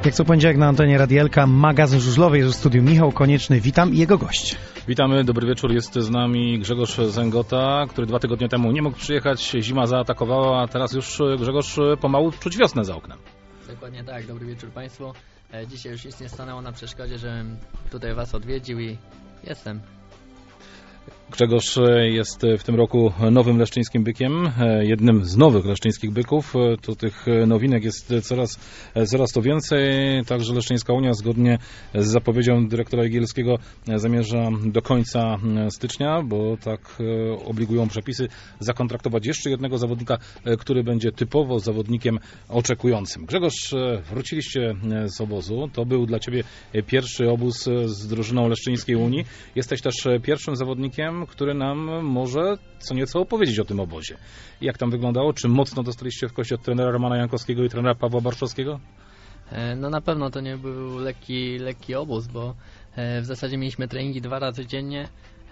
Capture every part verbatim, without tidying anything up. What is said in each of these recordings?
Jak co poniedziałek na antenie Radielka, magazyn żużlowy, jest w studiu Michał Konieczny. Witam i jego gość. Witamy, dobry wieczór. Jest z nami Grzegorz Zęgota, który dwa tygodnie temu nie mógł przyjechać. Zima zaatakowała, a teraz już Grzegorz pomału czuć wiosnę za oknem. Dokładnie tak, dobry wieczór Państwu. Dzisiaj już nic nie stanęło na przeszkodzie, żebym tutaj Was odwiedził i jestem. Grzegorz jest w tym roku nowym leszczyńskim bykiem, jednym z nowych leszczyńskich byków. Tu tych nowinek jest coraz, coraz to więcej, także Leszczyńska Unia zgodnie z zapowiedzią dyrektora Igielskiego zamierza do końca stycznia, bo tak obligują przepisy, zakontraktować jeszcze jednego zawodnika, który będzie typowo zawodnikiem oczekującym. Grzegorz, wróciliście z obozu, to był dla Ciebie pierwszy obóz z drużyną Leszczyńskiej Unii. Jesteś też pierwszym zawodnikiem, który nam może co nieco opowiedzieć o tym obozie. Jak tam wyglądało? Czy mocno dostaliście w kość od trenera Romana Jankowskiego i trenera Pawła Barszowskiego? No na pewno to nie był lekki, lekki obóz, bo w zasadzie mieliśmy treningi dwa razy dziennie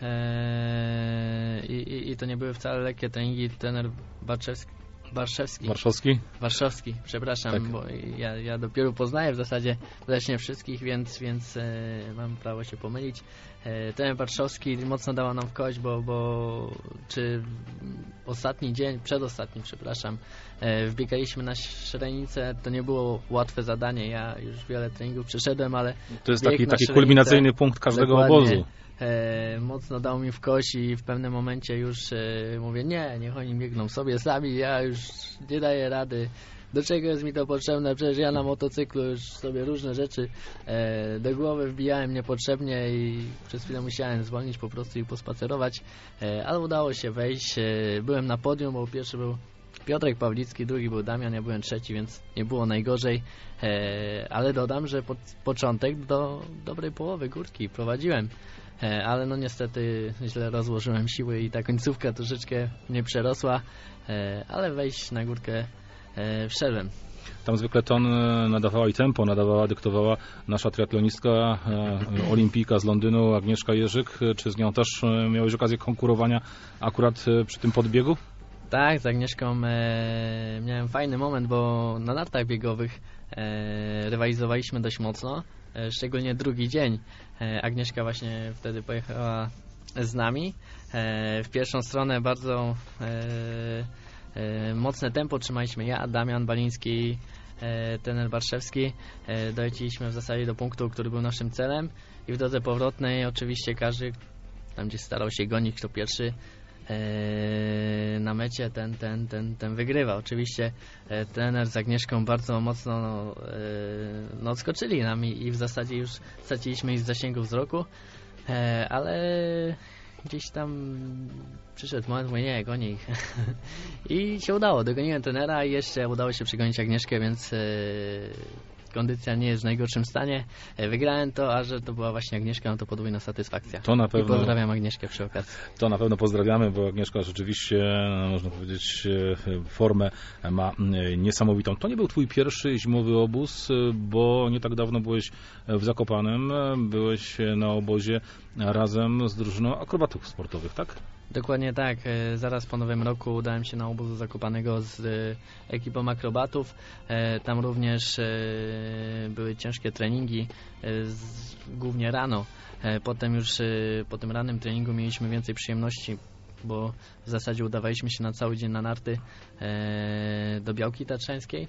i, i, i to nie były wcale lekkie treningi. Trener Barszewski Warszawski. Warszawski? Warszawski, przepraszam, tak. Bo ja, ja dopiero poznaję w zasadzie też nie wszystkich, więc, więc e, mam prawo się pomylić. E, ten Warszawski mocno dała nam w kość, bo, bo czy ostatni dzień, przedostatni, przepraszam, e, wbiegaliśmy na Śrenicę, to nie było łatwe zadanie. Ja już wiele treningów przeszedłem, ale to jest taki, taki kulminacyjny punkt każdego obozu. E, mocno dał mi w kość i w pewnym momencie już e, mówię, nie, niech oni biegną sobie sami, ja już nie daję rady, do czego jest mi to potrzebne, przecież ja na motocyklu już sobie różne rzeczy e, do głowy wbijałem niepotrzebnie i przez chwilę musiałem zwolnić po prostu i pospacerować, e, ale udało się wejść, e, byłem na podium, bo pierwszy był Piotrek Pawlicki, drugi był Damian, ja byłem trzeci, więc nie było najgorzej, e, ale dodam, że pod początek do dobrej połowy górki prowadziłem. Ale no niestety źle rozłożyłem siły i ta końcówka troszeczkę nie przerosła, ale wejść na górkę wszedłem. Tam zwykle ton nadawała i tempo nadawała, dyktowała nasza triatlonistka, olimpijka z Londynu, Agnieszka Jerzyk. Czy z nią też miałeś okazję konkurowania akurat przy tym podbiegu? Tak, z Agnieszką e, miałem fajny moment, bo na nartach biegowych e, rywalizowaliśmy dość mocno. Szczególnie drugi dzień. Agnieszka właśnie wtedy pojechała z nami. W pierwszą stronę bardzo mocne tempo trzymaliśmy ja, Damian Baliński, trener Barszewski. Doleciliśmy w zasadzie do punktu, który był naszym celem i w drodze powrotnej oczywiście każdy tam gdzie starał się gonić kto pierwszy na mecie ten, ten, ten, ten wygrywa. Oczywiście trener z Agnieszką bardzo mocno no, no, odskoczyli nam i, i w zasadzie już straciliśmy ich z zasięgu wzroku, ale gdzieś tam przyszedł moment, mówię, nie, goni ich. I się udało, dogoniłem trenera i jeszcze udało się przegonić Agnieszkę, więc kondycja nie jest w najgorszym stanie. Wygrałem to, a że to była właśnie Agnieszka, no to podwójna satysfakcja. To na pewno, I pozdrawiam Agnieszkę przy okazji. To na pewno pozdrawiamy, bo Agnieszka rzeczywiście, można powiedzieć, formę ma niesamowitą. To nie był twój pierwszy zimowy obóz, bo nie tak dawno byłeś w Zakopanem, byłeś na obozie razem z drużyną akrobatów sportowych, tak? Dokładnie tak. Zaraz po nowym roku udałem się na obóz Zakopanego z ekipą akrobatów. Tam również były ciężkie treningi, głównie rano. Potem już po tym rannym treningu mieliśmy więcej przyjemności, bo w zasadzie udawaliśmy się na cały dzień na narty do Białki Tatrzańskiej.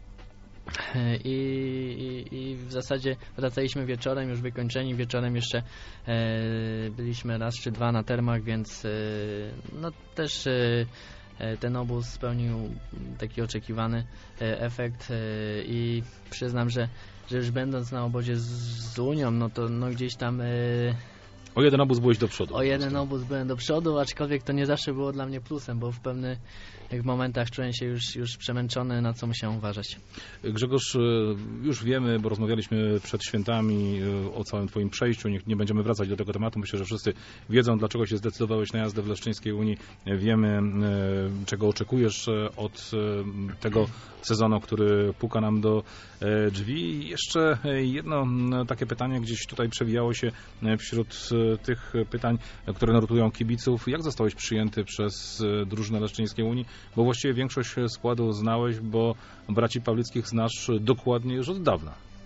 I, i, i w zasadzie wracaliśmy wieczorem, już wykończeni. Wieczorem jeszcze e, byliśmy raz czy dwa na termach, więc e, no też e, ten obóz spełnił taki oczekiwany e, efekt e, i przyznam, że, że już będąc na obozie z, z Unią, no to no gdzieś tam e, o jeden obóz byłeś do przodu. O jeden obóz byłem do przodu, aczkolwiek to nie zawsze było dla mnie plusem, bo w pewnych momentach czułem się już, już przemęczony, na co musiałem uważać. Grzegorz, już wiemy, bo rozmawialiśmy przed świętami o całym twoim przejściu, nie, nie będziemy wracać do tego tematu. Myślę, że wszyscy wiedzą, dlaczego się zdecydowałeś na jazdę w Leszczyńskiej Unii. Wiemy, czego oczekujesz od tego sezonu, który puka nam do drzwi. I jeszcze jedno takie pytanie gdzieś tutaj przewijało się wśród tych pytań, które notują kibiców. Jak zostałeś przyjęty przez drużynę Leszczyńskiej Unii? Bo właściwie większość składu znałeś, bo braci Pawlickich znasz dokładnie już od dawna.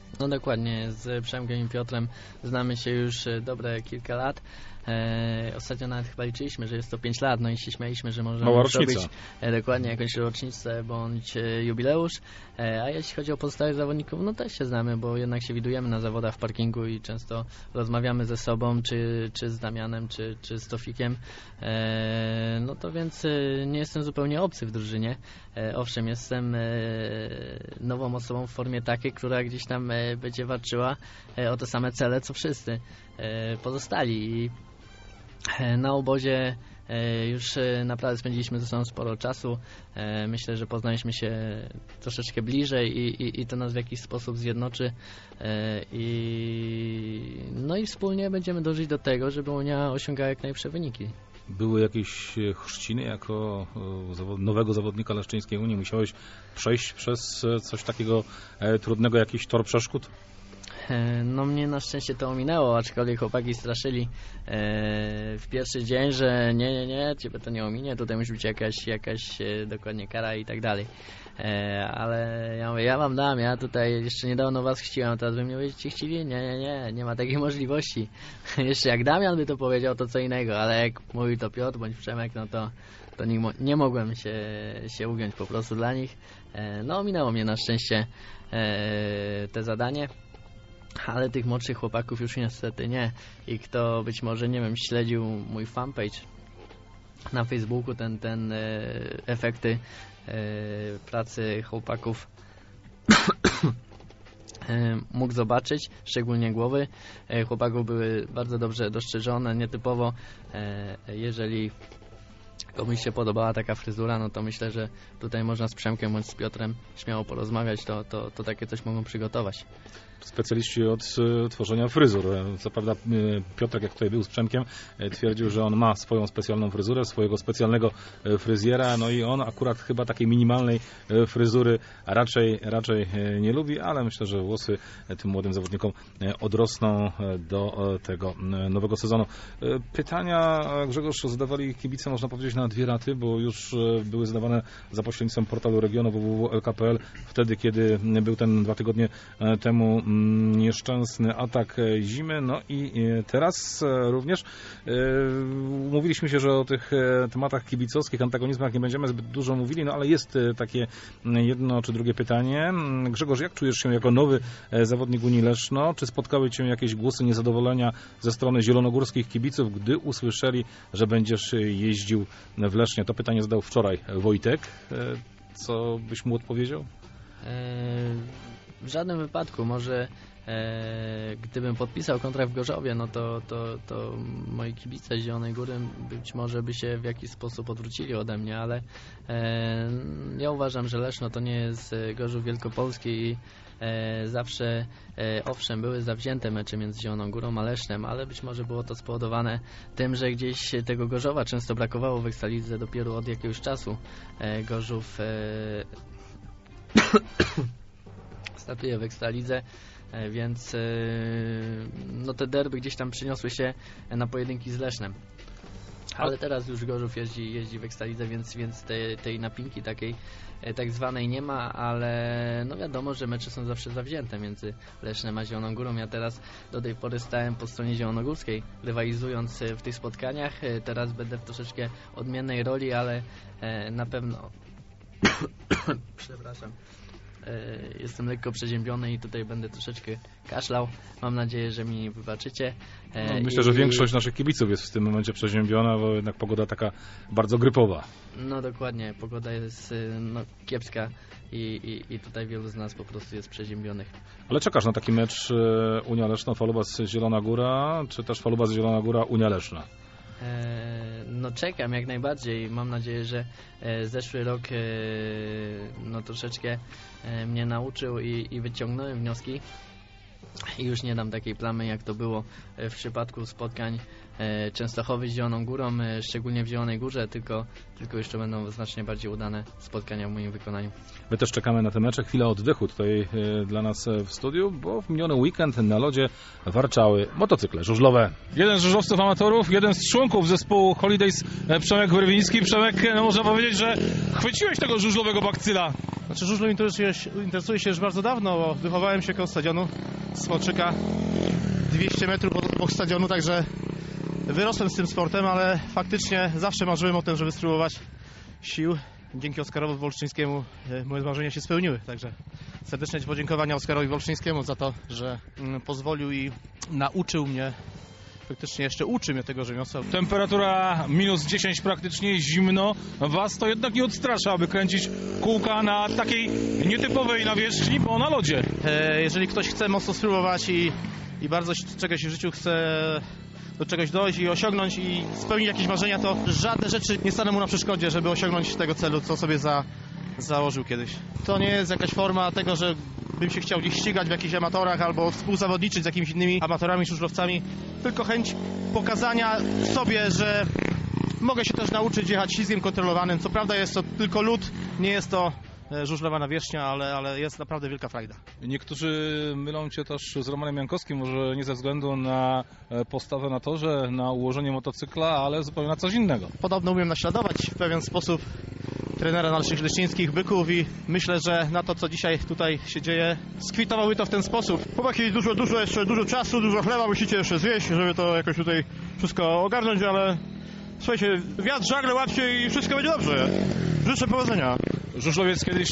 No dokładnie, z Przemkiem i Piotrem znamy się już dobre kilka lat. E, ostatnio nawet chyba liczyliśmy, że jest to pięć lat, no i się śmialiśmy, że możemy Mała zrobić rocznica. e, dokładnie jakąś rocznicę bądź e, jubileusz. E, a jeśli chodzi o pozostałych zawodników, no też się znamy, bo jednak się widujemy na zawodach w parkingu i często rozmawiamy ze sobą, czy, czy z Damianem, czy, czy z Tofikiem. E, no to więc e, nie jestem zupełnie obcy w drużynie. E, owszem, jestem e, nową osobą w formie takiej, która gdzieś tam e, będzie walczyła e, o te same cele, co wszyscy e, pozostali. I e, na obozie e, już e, naprawdę spędziliśmy ze sobą sporo czasu. E, myślę, że poznaliśmy się troszeczkę bliżej i, i, i to nas w jakiś sposób zjednoczy. E, i, no i wspólnie będziemy dążyć do tego, żeby Unia osiągała jak najlepsze wyniki. Były jakieś chrzciny jako e, nowego zawodnika Leszczyńskiej Unii? Musiałeś przejść przez e, coś takiego e, trudnego, jakiś tor przeszkód? E, No mnie na szczęście to ominęło, aczkolwiek chłopaki straszyli e, w pierwszy dzień, że nie, nie, nie, ciebie to nie ominie, tutaj musi być jakaś, jakaś e, dokładnie kara i tak dalej. E, ale ja mówię, ja wam dam, ja tutaj jeszcze niedawno was chciłem, teraz wy mnie będziecie chcieli? Nie, nie, nie, nie ma takiej możliwości. Jeszcze jak Damian by to powiedział, to co innego, ale jak mówił to Piotr bądź Przemek, no to, to nie, mo- nie mogłem się, się ugiąć po prostu dla nich. E, no ominęło mnie na szczęście e, te zadanie. Ale tych młodszych chłopaków już niestety nie. I kto być może, nie wiem, śledził mój fanpage na Facebooku, ten, ten e, efekty e, pracy chłopaków e, mógł zobaczyć, szczególnie głowy. E, chłopaków były bardzo dobrze dostrzeżone, nietypowo. E, jeżeli komuś się podobała taka fryzura, no to myślę, że tutaj można z Przemkiem bądź z Piotrem śmiało porozmawiać, to, to, to takie coś mogą przygotować. Specjaliści od e, tworzenia fryzur. E, Co prawda e, Piotrek, jak tutaj był z Przemkiem, e, twierdził, że on ma swoją specjalną fryzurę, swojego specjalnego e, fryzjera, no i on akurat chyba takiej minimalnej e, fryzury raczej, raczej e, nie lubi, ale myślę, że włosy e, tym młodym zawodnikom e, odrosną e, do e, tego e, nowego sezonu. E, Pytania, e, Grzegorz, zadawali kibice, można powiedzieć, na dwie raty, bo już e, były zadawane za pośrednictwem portalu regionu w w w kropka l k kropka p l, wtedy, kiedy był ten dwa tygodnie e, temu nieszczęsny atak zimy, no i teraz również mówiliśmy się, że o tych tematach kibicowskich, antagonizmach nie będziemy zbyt dużo mówili, no ale jest takie jedno czy drugie pytanie. Grzegorz, jak czujesz się jako nowy zawodnik Unii Leszno? Czy spotkały Cię jakieś głosy niezadowolenia ze strony zielonogórskich kibiców, gdy usłyszeli, że będziesz jeździł w Lesznie? To pytanie zadał wczoraj Wojtek. Co byś mu odpowiedział? Eee... W żadnym wypadku. Może e, gdybym podpisał kontrakt w Gorzowie, no to, to, to moi kibice z Zielonej Góry być może by się w jakiś sposób odwrócili ode mnie, ale e, ja uważam, że Leszno to nie jest Gorzów Wielkopolski i e, zawsze, e, owszem, były zawzięte mecze między Zieloną Górą a Lesznem, ale być może było to spowodowane tym, że gdzieś tego Gorzowa często brakowało w Ekstralidze dopiero od jakiegoś czasu. E, Gorzów e, startuje w Ekstralidze, więc no te derby gdzieś tam przyniosły się na pojedynki z Lesznem. Ale teraz już Gorzów jeździ, jeździ w Ekstralidze, więc, więc tej, tej napinki takiej tak zwanej nie ma, ale no wiadomo, że mecze są zawsze zawzięte między Lesznem a Zieloną Górą. Ja teraz do tej pory stałem po stronie zielonogórskiej, rywalizując w tych spotkaniach. Teraz będę w troszeczkę odmiennej roli, ale na pewno przepraszam. Jestem lekko przeziębiony i tutaj będę troszeczkę kaszlał. Mam nadzieję, że mi wybaczycie. No, myślę, I... że większość naszych kibiców jest w tym momencie przeziębiona, bo jednak pogoda taka bardzo grypowa. No dokładnie, pogoda jest no, kiepska i, i, i tutaj wielu z nas po prostu jest przeziębionych. Ale czekasz na taki mecz Unia Leszno, Falubas Zielona Góra, czy też Falubas Zielona Góra, Unia Leszna? No czekam jak najbardziej. Mam nadzieję, że zeszły rok no troszeczkę mnie nauczył i, i wyciągnąłem wnioski i już nie dam takiej plamy, jak to było w przypadku spotkań e, Częstochowy z Zieloną Górą, e, szczególnie w Zielonej Górze, tylko, tylko jeszcze będą znacznie bardziej udane spotkania w moim wykonaniu. My też czekamy na te mecze. Chwila oddechu tutaj e, dla nas w studiu, bo w miniony weekend na lodzie warczały motocykle żużlowe. Jeden z żużlowców amatorów, jeden z członków zespołu Holidays, e, Przemek Wyrwiński. Przemek, no można powiedzieć, że chwyciłeś tego żużlowego bakcyla. Znaczy żużlem interesuję, interesuję się już bardzo dawno, bo wychowałem się koło stadionu Smoczyka, dwieście metrów od, obok stadionu, także wyrosłem z tym sportem, ale faktycznie zawsze marzyłem o tym, żeby spróbować sił. Dzięki Oskarowi Wolszczyńskiemu moje marzenia się spełniły, także serdeczne podziękowania Oskarowi Wolszczyńskiemu za to, że pozwolił i nauczył mnie, faktycznie jeszcze uczy mnie tego rzemiosła. Temperatura minus dziesięć praktycznie, zimno. Was to jednak nie odstrasza, aby kręcić kółka na takiej nietypowej nawierzchni, bo na lodzie. E, jeżeli ktoś chce mocno spróbować i, i bardzo czegoś w życiu chce do czegoś dojść i osiągnąć i spełnić jakieś marzenia, to żadne rzeczy nie staną mu na przeszkodzie, żeby osiągnąć tego celu, co sobie za, założył kiedyś. To nie jest jakaś forma tego, że bym się chciał gdzieś ścigać w jakichś amatorach albo współzawodniczyć z jakimiś innymi amatorami, żużlowcami, tylko chęć pokazania sobie, że mogę się też nauczyć jechać ślizgiem kontrolowanym. Co prawda jest to tylko lód, nie jest to żużlowa nawierzchnia, ale, ale jest naprawdę wielka frajda. Niektórzy mylą Cię też z Romanem Jankowskim, może nie ze względu na postawę na torze, na ułożenie motocykla, ale zupełnie na coś innego. Podobno umiem naśladować w pewien sposób trenera naszych leśnieńskich byków i myślę, że na to, co dzisiaj tutaj się dzieje, skwitowały to w ten sposób. Chłopaki, dużo, dużo jeszcze, dużo czasu, dużo chleba musicie jeszcze zjeść, żeby to jakoś tutaj wszystko ogarnąć, ale słuchajcie, wiatr żagle łapcie i wszystko będzie dobrze. Życzę powodzenia. Żużlowiec kiedyś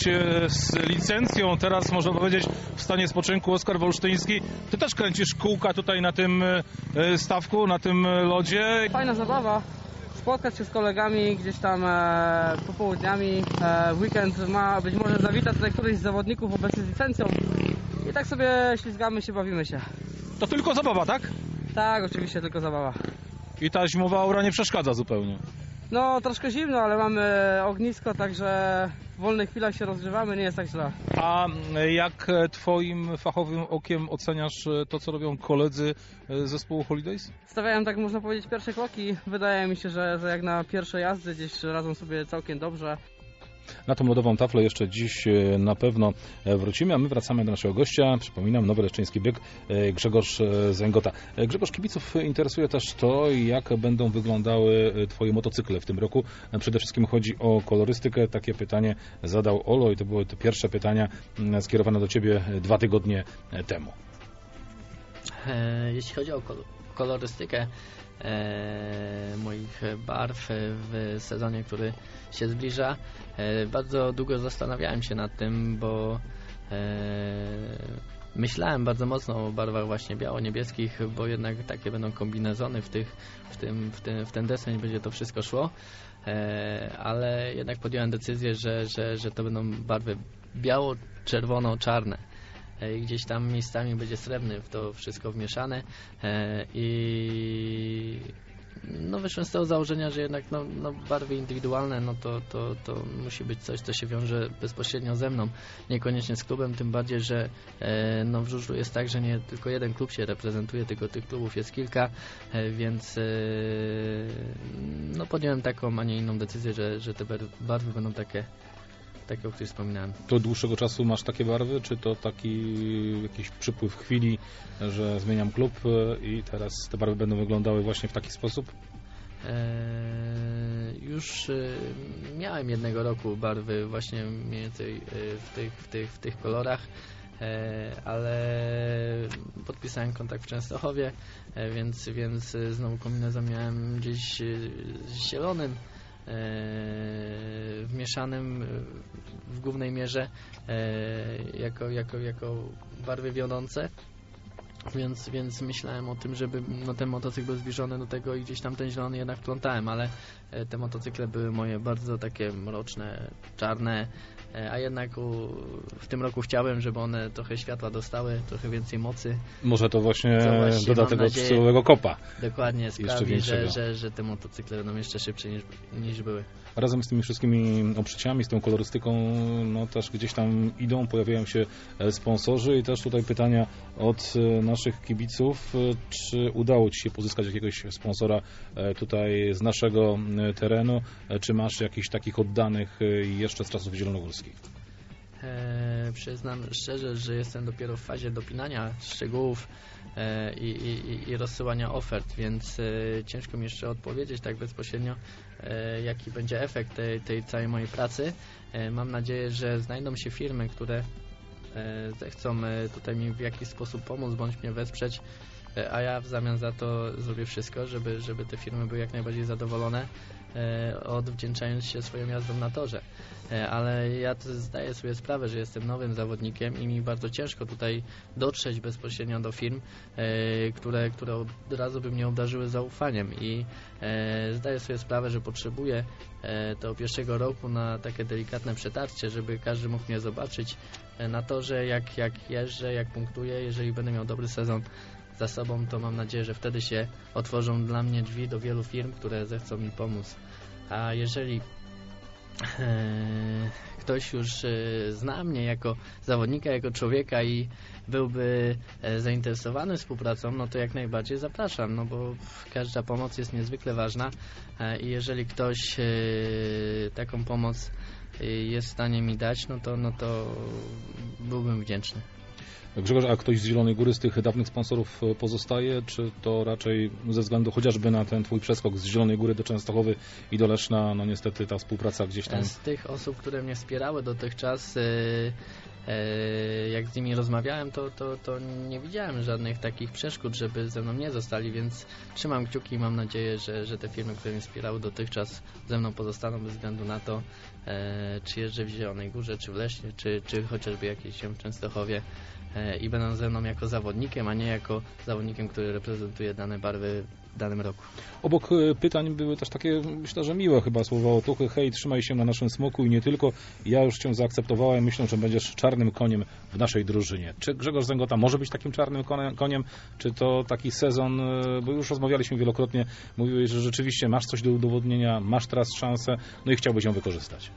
z licencją, teraz można powiedzieć w stanie spoczynku, Oskar Wolsztyński. Ty też kręcisz kółka tutaj na tym stawku, na tym lodzie. Fajna zabawa. Spotkać się z kolegami gdzieś tam e, popołudniami. E, w weekend ma być może zawitać tutaj któryś z zawodników obecnie z licencją. I tak sobie ślizgamy się, bawimy się. To tylko zabawa, tak? Tak, oczywiście tylko zabawa. I ta zimowa aura nie przeszkadza zupełnie. No troszkę zimno, ale mamy ognisko, także w wolnych chwilach się rozgrzewamy, nie jest tak źle. A jak Twoim fachowym okiem oceniasz to, co robią koledzy z zespołu Holidays? Stawiałem, tak można powiedzieć, pierwsze kroki. Wydaje mi się, że, że jak na pierwsze jazdy gdzieś radzą sobie całkiem dobrze. Na tą lodową taflę jeszcze dziś na pewno wrócimy, a my wracamy do naszego gościa. Przypominam, Nowy Leszczyński Byk, Grzegorz Zęgota. Grzegorz, kibiców interesuje też to, jak będą wyglądały Twoje motocykle w tym roku. Przede wszystkim chodzi o kolorystykę. Takie pytanie zadał Olo i to były te pierwsze pytania skierowane do Ciebie dwa tygodnie temu. Jeśli chodzi o kolorystykę e, moich barw w sezonie, który się zbliża, e, bardzo długo zastanawiałem się nad tym, bo e, myślałem bardzo mocno o barwach właśnie biało-niebieskich, bo jednak takie będą kombinezony w, tych, w, tym, w, tym, w ten deseń będzie to wszystko szło, e, ale jednak podjąłem decyzję, że, że, że to będą barwy biało-czerwono-czarne. I gdzieś tam miejscami będzie srebrny w to wszystko wmieszane i no wyszłem z tego założenia, że jednak no, no barwy indywidualne, no to, to, to musi być coś, co się wiąże bezpośrednio ze mną, niekoniecznie z klubem, tym bardziej, że e, no w żużlu jest tak, że nie tylko jeden klub się reprezentuje, tylko tych klubów jest kilka, e, więc e, no podjąłem taką, a nie inną decyzję, że, że te barwy będą takie takie, o których wspominałem. To od dłuższego czasu masz takie barwy, czy to taki jakiś przypływ chwili, że zmieniam klub i teraz te barwy będą wyglądały właśnie w taki sposób? Eee, już e, miałem jednego roku barwy właśnie mniej więcej e, w, tych, w, tych, w tych kolorach, e, ale podpisałem kontrakt w Częstochowie, e, więc, więc znowu kombinezon miałem gdzieś e, z zielonym, wmieszanym w głównej mierze jako, jako, jako barwy wiodące, więc, więc myślałem o tym, żeby no, ten motocykl był zbliżony do tego i gdzieś tam ten zielony jednak wplątałem, ale te motocykle były moje bardzo takie mroczne, czarne, a jednak u, w tym roku chciałem, żeby one trochę światła dostały, trochę więcej mocy. Może to właśnie, właśnie doda tego trzydłowego kopa. Dokładnie, sprawi, większego. że, że, że te motocykle będą jeszcze szybciej niż, niż były. Razem z tymi wszystkimi obszyciami, z tą kolorystyką, no też gdzieś tam idą, pojawiają się sponsorzy i też tutaj pytania od naszych kibiców, czy udało Ci się pozyskać jakiegoś sponsora tutaj z naszego terenu, czy masz jakichś takich oddanych jeszcze z czasów zielonogórskich? E, przyznam szczerze, że jestem dopiero w fazie dopinania szczegółów e, i, i, i rozsyłania ofert, więc e, ciężko mi jeszcze odpowiedzieć tak bezpośrednio, e, jaki będzie efekt tej, tej całej mojej pracy. E, mam nadzieję, że znajdą się firmy, które e, zechcą e, tutaj mi w jakiś sposób pomóc bądź mnie wesprzeć, e, a ja w zamian za to zrobię wszystko, żeby, żeby te firmy były jak najbardziej zadowolone, e, odwdzięczając się swoją jazdą na torze. Ale ja zdaję sobie sprawę, że jestem nowym zawodnikiem i mi bardzo ciężko tutaj dotrzeć bezpośrednio do firm, e, które, które od razu by mnie obdarzyły zaufaniem i e, zdaję sobie sprawę, że potrzebuję e, tego pierwszego roku na takie delikatne przetarcie, żeby każdy mógł mnie zobaczyć e, na torze, jak, jak jeżdżę, jak punktuję. Jeżeli będę miał dobry sezon za sobą, to mam nadzieję, że wtedy się otworzą dla mnie drzwi do wielu firm, które zechcą mi pomóc. A jeżeli ktoś już zna mnie jako zawodnika, jako człowieka i byłby zainteresowany współpracą, no to jak najbardziej zapraszam, no bo każda pomoc jest niezwykle ważna i jeżeli ktoś taką pomoc jest w stanie mi dać, no to, no to byłbym wdzięczny. Grzegorz, a ktoś z Zielonej Góry z tych dawnych sponsorów pozostaje, czy to raczej ze względu chociażby na ten Twój przeskok z Zielonej Góry do Częstochowy i do Leszna, no niestety ta współpraca gdzieś tam... Z tych osób, które mnie wspierały dotychczas, jak z nimi rozmawiałem, to, to, to nie widziałem żadnych takich przeszkód, żeby ze mną nie zostali, więc trzymam kciuki i mam nadzieję, że, że te firmy, które mnie wspierały dotychczas, ze mną pozostaną bez względu na to, czy jeżdżę w Zielonej Górze, czy w Lesznie, czy, czy chociażby jakieś w Częstochowie. I będą ze mną jako zawodnikiem, a nie jako zawodnikiem, który reprezentuje dane barwy w danym roku. Obok pytań były też takie, myślę, że miłe chyba słowa otuchy. Hej, trzymaj się na naszym smoku i nie tylko. Ja już Cię zaakceptowałem, myślę, że będziesz czarnym koniem w naszej drużynie. Czy Grzegorz Zęgota może być takim czarnym koniem? Czy to taki sezon, bo już rozmawialiśmy wielokrotnie, mówiłeś, że rzeczywiście masz coś do udowodnienia, masz teraz szansę, no i chciałbyś ją wykorzystać.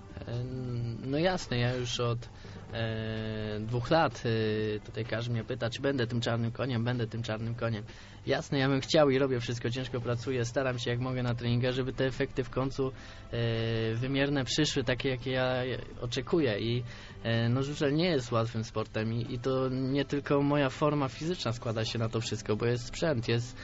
No jasne, ja już od e, dwóch lat e, tutaj każdy mnie pyta, czy będę tym czarnym koniem, będę tym czarnym koniem. Jasne, ja bym chciał i robię wszystko, ciężko pracuję, staram się jak mogę na treningach, żeby te efekty w końcu e, wymierne przyszły, takie jakie ja oczekuję i e, no żużel nie jest łatwym sportem i, i to nie tylko moja forma fizyczna składa się na to wszystko, bo jest sprzęt, jest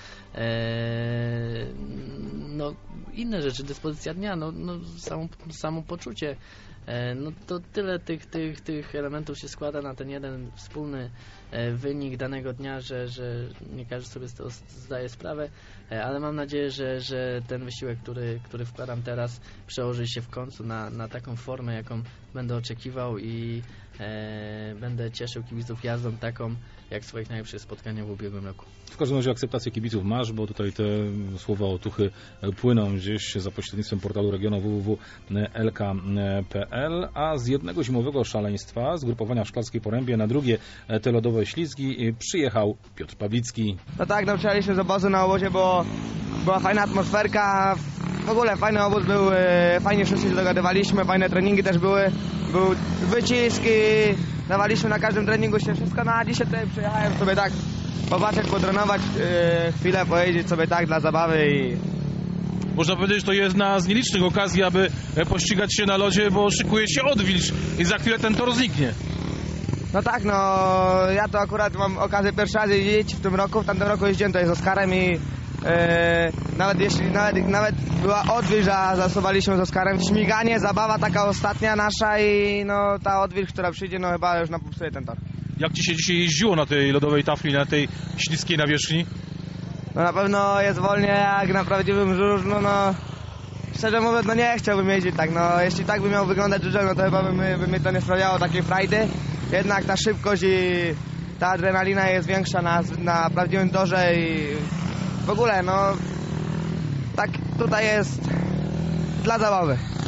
e, no inne rzeczy, dyspozycja dnia, no, no samo, samo poczucie. No to tyle tych, tych, tych elementów się składa na ten jeden wspólny wynik danego dnia, że, że nie każdy sobie z tego zdaje sprawę, ale mam nadzieję, że, że ten wysiłek, który, który wkładam teraz, przełoży się w końcu na, na taką formę, jaką będę oczekiwał i e, będę cieszył kibiców jazdą taką, jak w swoich najlepszych spotkaniach w ubiegłym roku. W każdym razie akceptację kibiców masz, bo tutaj te słowa otuchy płyną gdzieś za pośrednictwem portalu regionu w w w kropka l k kropka p l, a z jednego zimowego szaleństwa, zgrupowania w Szklarskiej Porębie na drugie te lodowe ślizgi przyjechał Piotr Pawlicki. No tak, no przyjechaliśmy z obozu, na obozie było, była fajna atmosferka, w ogóle fajny obóz był, fajnie wszyscy się dogadywaliśmy, fajne treningi też były, był wycisk i dawaliśmy na każdym treningu się wszystko, no a dzisiaj tutaj przyjechałem sobie tak popatrzeć, potrenować, yy, chwilę pojeździć sobie tak dla zabawy i... Można powiedzieć, że to jedna z nielicznych okazji, aby pościgać się na lodzie, bo szykuje się odwilż i za chwilę ten tor zniknie. No tak, no ja to akurat mam okazję pierwszy raz jeździć w tym roku, w tamtym roku jeździłem tutaj z Oskarem i Yy, nawet jeśli nawet, nawet była odwilż, a zasuwaliśmy z Oskarem, śmiganie, zabawa taka ostatnia nasza i no ta odwilż, która przyjdzie, no chyba już nam popsuje ten tor. Jak Ci się dzisiaj jeździło na tej lodowej tafli, na tej śliskiej nawierzchni? No na pewno jest wolnie jak na prawdziwym żużlu, no szczerze mówiąc, no nie chciałbym jeździć tak, no jeśli tak by miał wyglądać żużel, no to chyba by, my, by mnie to nie sprawiało takiej frajdy, jednak ta szybkość i ta adrenalina jest większa na, na prawdziwym torze i w ogóle, no tak tutaj jest dla zabawy.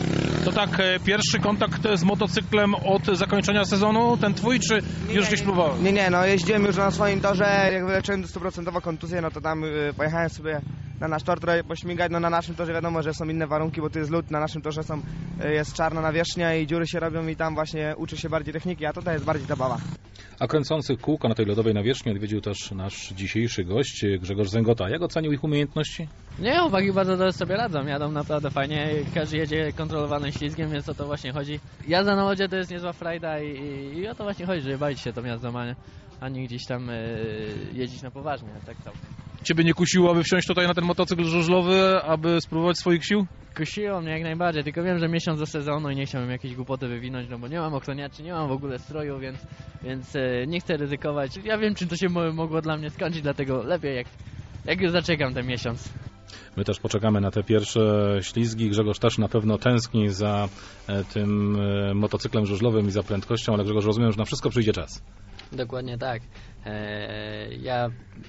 To tak, e, pierwszy kontakt z motocyklem od zakończenia sezonu, ten twój, czy Nie, już nie, gdzieś próbowałeś? Nie, nie, no jeździłem już na swoim torze, jak wyleczyłem stuprocentowo kontuzję, no to tam y, pojechałem sobie na nasz tor trochę pośmigać, no na naszym torze wiadomo, że są inne warunki, bo tu jest lód, na naszym torze są, y, jest czarna nawierzchnia i dziury się robią i tam właśnie uczy się bardziej techniki, a tutaj jest bardziej zabawa. A kręcących kółko na tej lodowej nawierzchni odwiedził też nasz dzisiejszy gość Grzegorz Zęgota. Jak ocenił ich umiejętności? Nie, chłopaki bardzo dobrze sobie radzą, jadą naprawdę fajnie, każdy jedzie kontrolowanym ślizgiem, więc o to właśnie chodzi. Jazda na lodzie to jest niezła frajda i, i, i o to właśnie chodzi, żeby bawić się tą jazdą, a nie, a nie gdzieś tam e, jeździć na poważnie, tak całkiem. Ciebie nie kusiło, aby wsiąść tutaj na ten motocykl żużlowy, aby spróbować swoich sił? Kusiło mnie jak najbardziej, tylko wiem, że miesiąc do sezonu i nie chciałbym jakieś głupoty wywinąć, no bo nie mam ochroniaczy, nie mam w ogóle stroju, więc, więc e, nie chcę ryzykować. Ja wiem, czym to się mo- mogło dla mnie skończyć, dlatego lepiej jak, jak już zaczekam ten miesiąc. My też poczekamy na te pierwsze ślizgi. Grzegorz też na pewno tęskni za e, tym e, motocyklem żużlowym i za prędkością, ale Grzegorz, rozumiem, że na wszystko przyjdzie czas. Dokładnie tak. E, ja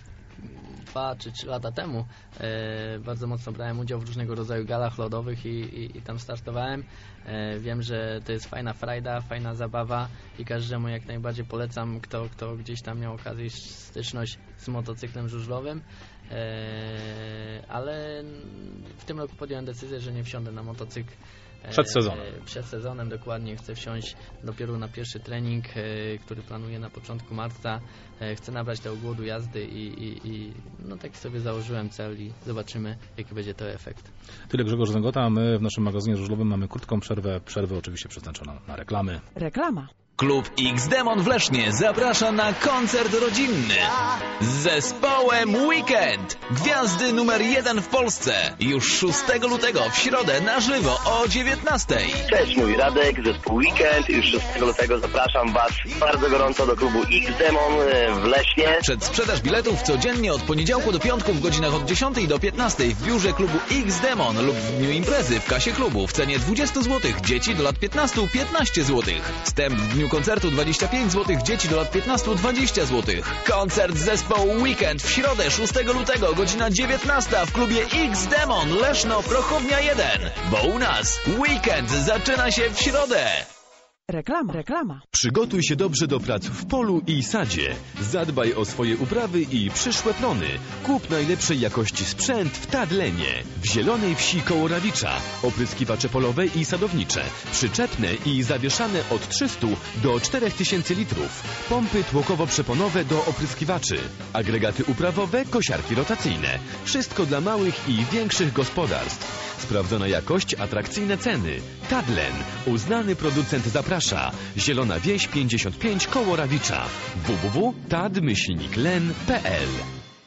dwa czy trzy lata temu e, bardzo mocno brałem udział w różnego rodzaju galach lodowych i, i, i tam startowałem. E, wiem, że to jest fajna frajda, fajna zabawa i każdemu jak najbardziej polecam, kto, kto gdzieś tam miał okazję, styczność z motocyklem żużlowym. E, ale w tym roku podjąłem decyzję, że nie wsiądę na motocykl. Przed sezonem. Przed sezonem dokładnie chcę wsiąść dopiero na pierwszy trening, który planuję na początku marca. Chcę nabrać tego głodu jazdy i, i, i no tak sobie założyłem cel i zobaczymy, jaki będzie to efekt. Tyle Grzegorz Zęgota, a my w naszym magazynie żużlowym mamy krótką przerwę. Przerwę oczywiście przeznaczoną na reklamy. Reklama. Klub X-Demon w Lesznie zaprasza na koncert rodzinny z zespołem Weekend. Gwiazdy numer jeden w Polsce. Już szóstego lutego w środę na żywo o dziewiętnastej. Cześć, mój Radek, zespół Weekend. Już szóstego lutego zapraszam Was bardzo gorąco do klubu X-Demon w Lesznie. Przedsprzedaż biletów codziennie od poniedziałku do piątku w godzinach od dziesiątej do piętnastej w biurze klubu X-Demon lub w dniu imprezy w kasie klubu w cenie dwadzieścia złotych. Dzieci do lat piętnastu piętnaście złotych. Wstęp w dniu koncertu dwadzieścia pięć złotych, dzieci do lat piętnastu dwadzieścia złotych. Koncert zespołu Weekend w środę szóstego lutego, godzina dziewiętnasta w klubie X-Demon Leszno Prochownia jeden. Bo u nas weekend zaczyna się w środę. Reklama, reklama. Przygotuj się dobrze do prac w polu i sadzie. Zadbaj o swoje uprawy i przyszłe plony. Kup najlepszej jakości sprzęt w Tadlenie. W Zielonej Wsi koło Rawicza. Opryskiwacze polowe i sadownicze. Przyczepne i zawieszane od trzystu do czterech tysięcy litrów. Pompy tłokowo-przeponowe do opryskiwaczy. Agregaty uprawowe, kosiarki rotacyjne. Wszystko dla małych i większych gospodarstw. Sprawdzona jakość, atrakcyjne ceny. Tadlen. Uznany producent zaprasza. Zielona Wieś pięćdziesiąt pięć koło Rawicza. w w w kropka tad myślnik len kropka p l.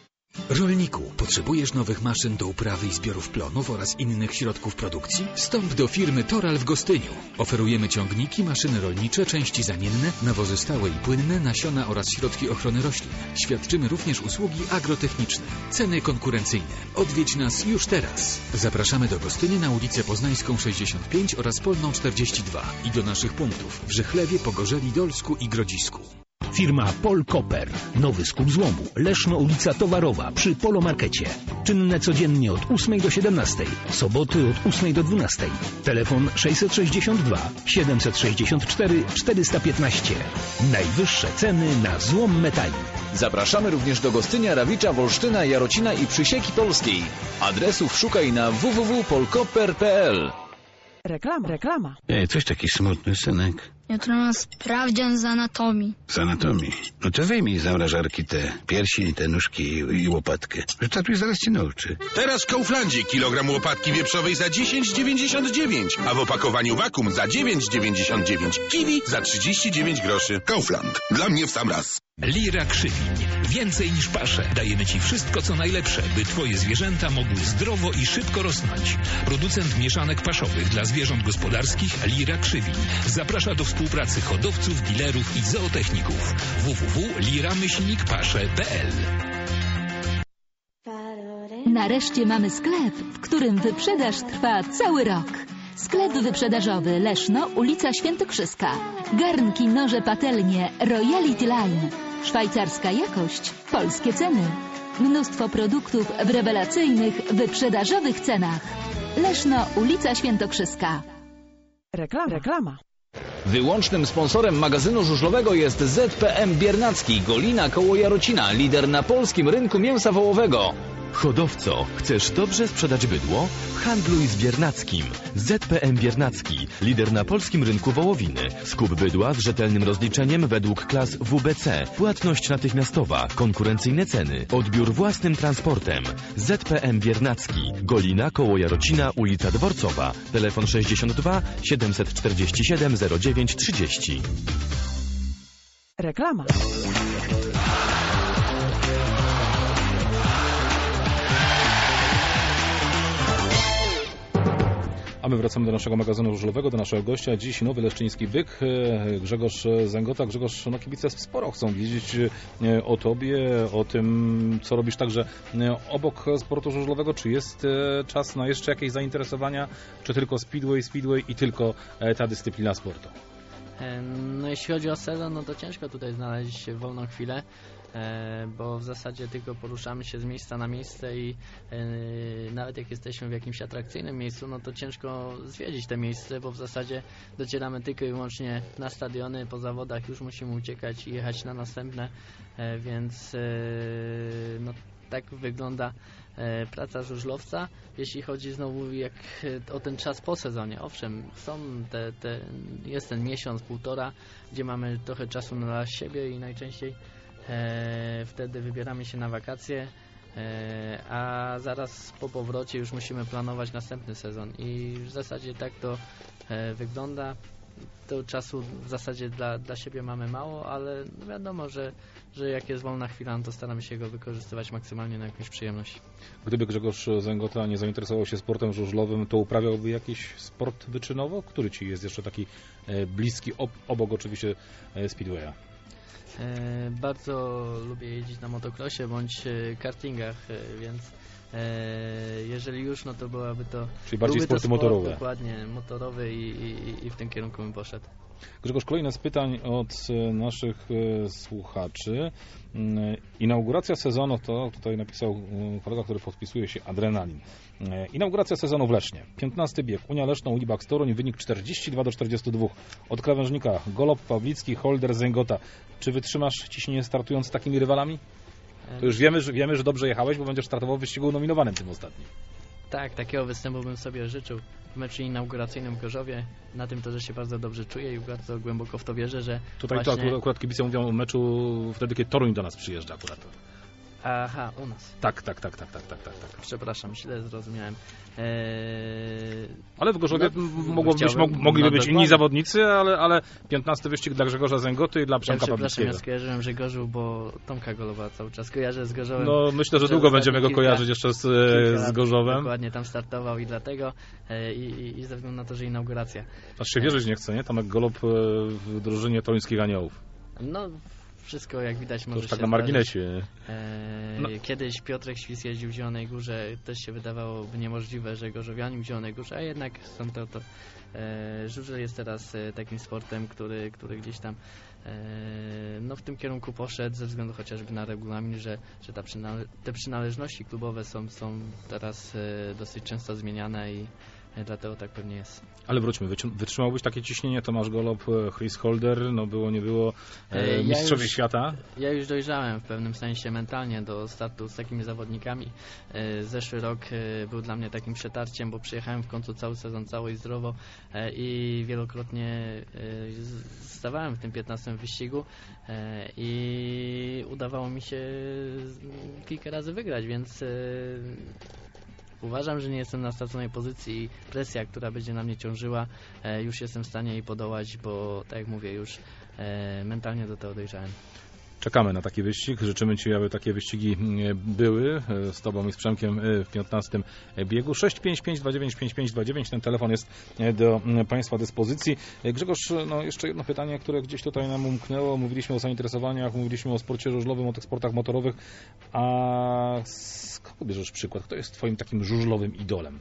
Rolniku, potrzebujesz nowych maszyn do uprawy i zbiorów plonów oraz innych środków produkcji? Wstąp do firmy Toral w Gostyniu. Oferujemy ciągniki, maszyny rolnicze, części zamienne, nawozy stałe i płynne, nasiona oraz środki ochrony roślin. Świadczymy również usługi agrotechniczne. Ceny konkurencyjne. Odwiedź nas już teraz. Zapraszamy do Gostynia na ulicę Poznańską sześćdziesiąt pięć oraz Polną czterdzieści dwa i do naszych punktów w Żychlewie, Pogorzeli, Dolsku i Grodzisku. Firma Polkoper. Nowy skup złomu. Leszno, ulica Towarowa przy Polomarkecie. Czynne codziennie od ósmej do siedemnastej. Soboty od ósmej do dwunastej. Telefon sześćset sześćdziesiąt dwa siedemset sześćdziesiąt cztery czterysta piętnaście. Najwyższe ceny na złom metali. Zapraszamy również do Gostynia, Rawicza, Wolsztyna, Jarocina i Przysieki Polskiej. Adresów szukaj na w w w kropka polkoper kropka p l. Reklama, reklama. Ej, coś taki smutny, synek. Jutro mam sprawdzian z anatomii. Z anatomii? No to wyjmij z zamrażarki te piersi, te nóżki i, i łopatkę. Że tatuś zaraz ci nauczy. Teraz w Kauflandzie kilogram łopatki wieprzowej za dziesięć dziewięćdziesiąt dziewięć, a w opakowaniu wakum za dziewięć dziewięćdziesiąt dziewięć. Kiwi za trzydzieści dziewięć groszy. Kaufland. Dla mnie w sam raz. Lira Krzywiń. Więcej niż pasze. Dajemy Ci wszystko, co najlepsze, by Twoje zwierzęta mogły zdrowo i szybko rosnąć. Producent mieszanek paszowych dla zwierząt gospodarskich Lira Krzywiń zaprasza do współpracy hodowców, dilerów i zootechników. w w w kropka lira myślnik pasze kropka p l. Nareszcie mamy sklep, w którym wyprzedaż trwa cały rok. Sklep wyprzedażowy Leszno, ulica Świętokrzyska. Garnki, noże, patelnie, Royalty Line. Szwajcarska jakość, polskie ceny. Mnóstwo produktów w rewelacyjnych, wyprzedażowych cenach. Leszno, ulica Świętokrzyska. Reklama. Reklama. Wyłącznym sponsorem magazynu żużlowego jest Z P M Biernacki, Golina koło Jarocina, lider na polskim rynku mięsa wołowego. Hodowco, chcesz dobrze sprzedać bydło? Handluj z Biernackim. Z P M Biernacki, lider na polskim rynku wołowiny. Skup bydła z rzetelnym rozliczeniem według klas W B C. Płatność natychmiastowa, konkurencyjne ceny, odbiór własnym transportem. Z P M Biernacki, Golina koło Jarocina, ulica Dworcowa. Telefon sześćdziesiąt dwa siedemset czterdzieści siedem zero dziewięć trzydzieści. Reklama. A my wracamy do naszego magazynu żużlowego, do naszego gościa. Dziś nowy leszczyński byk, Grzegorz Zęgota. Grzegorz, no kibice sporo chcą wiedzieć o tobie, o tym, co robisz także obok sportu żużlowego. Czy jest czas na jeszcze jakieś zainteresowania, czy tylko speedway, speedway i tylko ta dyscyplina sportu? No jeśli chodzi o sezon, no to ciężko tutaj znaleźć wolną chwilę, bo w zasadzie tylko poruszamy się z miejsca na miejsce i nawet jak jesteśmy w jakimś atrakcyjnym miejscu, no to ciężko zwiedzić te miejsce, bo w zasadzie docieramy tylko i wyłącznie na stadiony, po zawodach już musimy uciekać i jechać na następne, więc no tak wygląda praca żużlowca. Jeśli chodzi znowu jak o ten czas po sezonie, owszem, są te, te, jest ten miesiąc, półtora, gdzie mamy trochę czasu dla siebie i najczęściej e, wtedy wybieramy się na wakacje, e, a zaraz po powrocie już musimy planować następny sezon i w zasadzie tak to e, wygląda. To czasu w zasadzie dla, dla siebie mamy mało, ale wiadomo, że, że jak jest wolna chwila, no to staramy się go wykorzystywać maksymalnie na jakąś przyjemność. Gdyby Grzegorz Zęgota nie zainteresował się sportem żużlowym, to uprawiałby jakiś sport wyczynowo? Który ci jest jeszcze taki bliski, ob, obok oczywiście speedwaya? E, bardzo lubię jeździć na motocrossie bądź kartingach, więc E, jeżeli już, no to byłaby to... Czyli bardziej sporty sport, motorowe. Dokładnie, motorowy i, i, i w tym kierunku bym poszedł. Grzegorz, kolejne z pytań od naszych e, słuchaczy. E, inauguracja sezonu, to tutaj napisał e, kolega, który podpisuje się Adrenalin. E, inauguracja sezonu w Lesznie. piętnasty bieg, Unia Leszno, Unibax Toruń, wynik czterdzieści dwa do czterdziestu dwóch. Od krawężnika Golob, Pawlicki, Holder, Zęgota. Czy wytrzymasz ciśnienie startując z takimi rywalami? To już wiemy, że wiemy, że dobrze jechałeś, bo będziesz startował w wyścigu nominowanym tym ostatnim. Tak, takiego występu bym sobie życzył w meczu inauguracyjnym w Gorzowie. Na tym to, że się bardzo dobrze czuję i bardzo głęboko w to wierzę, że Tutaj właśnie... to akurat, akurat kibice mówią o meczu wtedy, kiedy Toruń do nas przyjeżdża akurat. Aha, u nas. Tak, tak, tak, tak, tak, tak, tak. tak. Przepraszam, źle zrozumiałem. Eee... Ale w Gorzowie no, mogło być, chciałbym, mogliby no, być inni zawodnicy, ale, ale piętnasty wyścig dla Grzegorza Zęgoty i dla Przemka ja Pawlickiego. Ja skojarzyłem, że Gorzów, bo Tomka Golowa cały czas kojarzę z Gorzowem. No myślę, że długo będziemy go kojarzyć jeszcze z, z Gorzowem. Dokładnie, tam startował i dlatego e, i, i ze względu na to, że inauguracja. Aż się wierzyć nie chce, nie? Tomek Golob w drużynie toruńskich Aniołów. No, wszystko jak widać to może już się tak na marginesie. E, no. Kiedyś Piotrek Świs jeździł w Zielonej Górze, też się wydawało niemożliwe, że gorzowianin w Zielonej Górze, a jednak są to, to e, żużel jest teraz e, takim sportem, który, który gdzieś tam e, no w tym kierunku poszedł ze względu chociażby na regulamin, że, że ta przynale te przynależności klubowe są, są teraz e, dosyć często zmieniane i dlatego tak pewnie jest. Ale wróćmy, wytrzymałbyś takie ciśnienie? Tomasz Golob, Chris Holder, no było nie było e, mistrzowie ja już, świata? Ja już dojrzałem w pewnym sensie mentalnie do startu z takimi zawodnikami. E, zeszły rok e, był dla mnie takim przetarciem, bo przyjechałem w końcu cały sezon cały i zdrowo e, i wielokrotnie e, stawałem w tym piętnastym wyścigu e, i udawało mi się kilka razy wygrać, więc e, uważam, że nie jestem na straconej pozycji i presja, która będzie na mnie ciążyła, e, już jestem w stanie jej podołać, bo tak jak mówię, już e, mentalnie do tego dojrzałem. Czekamy na taki wyścig. Życzymy Ci, aby takie wyścigi były z Tobą i z Przemkiem w piętnastym biegu. sześć pięć pięć dwa dziewięć pięć pięć dwa dziewięć. Ten telefon jest do Państwa dyspozycji. Grzegorz, no jeszcze jedno pytanie, które gdzieś tutaj nam umknęło. Mówiliśmy o zainteresowaniach, mówiliśmy o sporcie żużlowym, o tych sportach motorowych. A z kogo bierzesz przykład? Kto jest Twoim takim żużlowym idolem?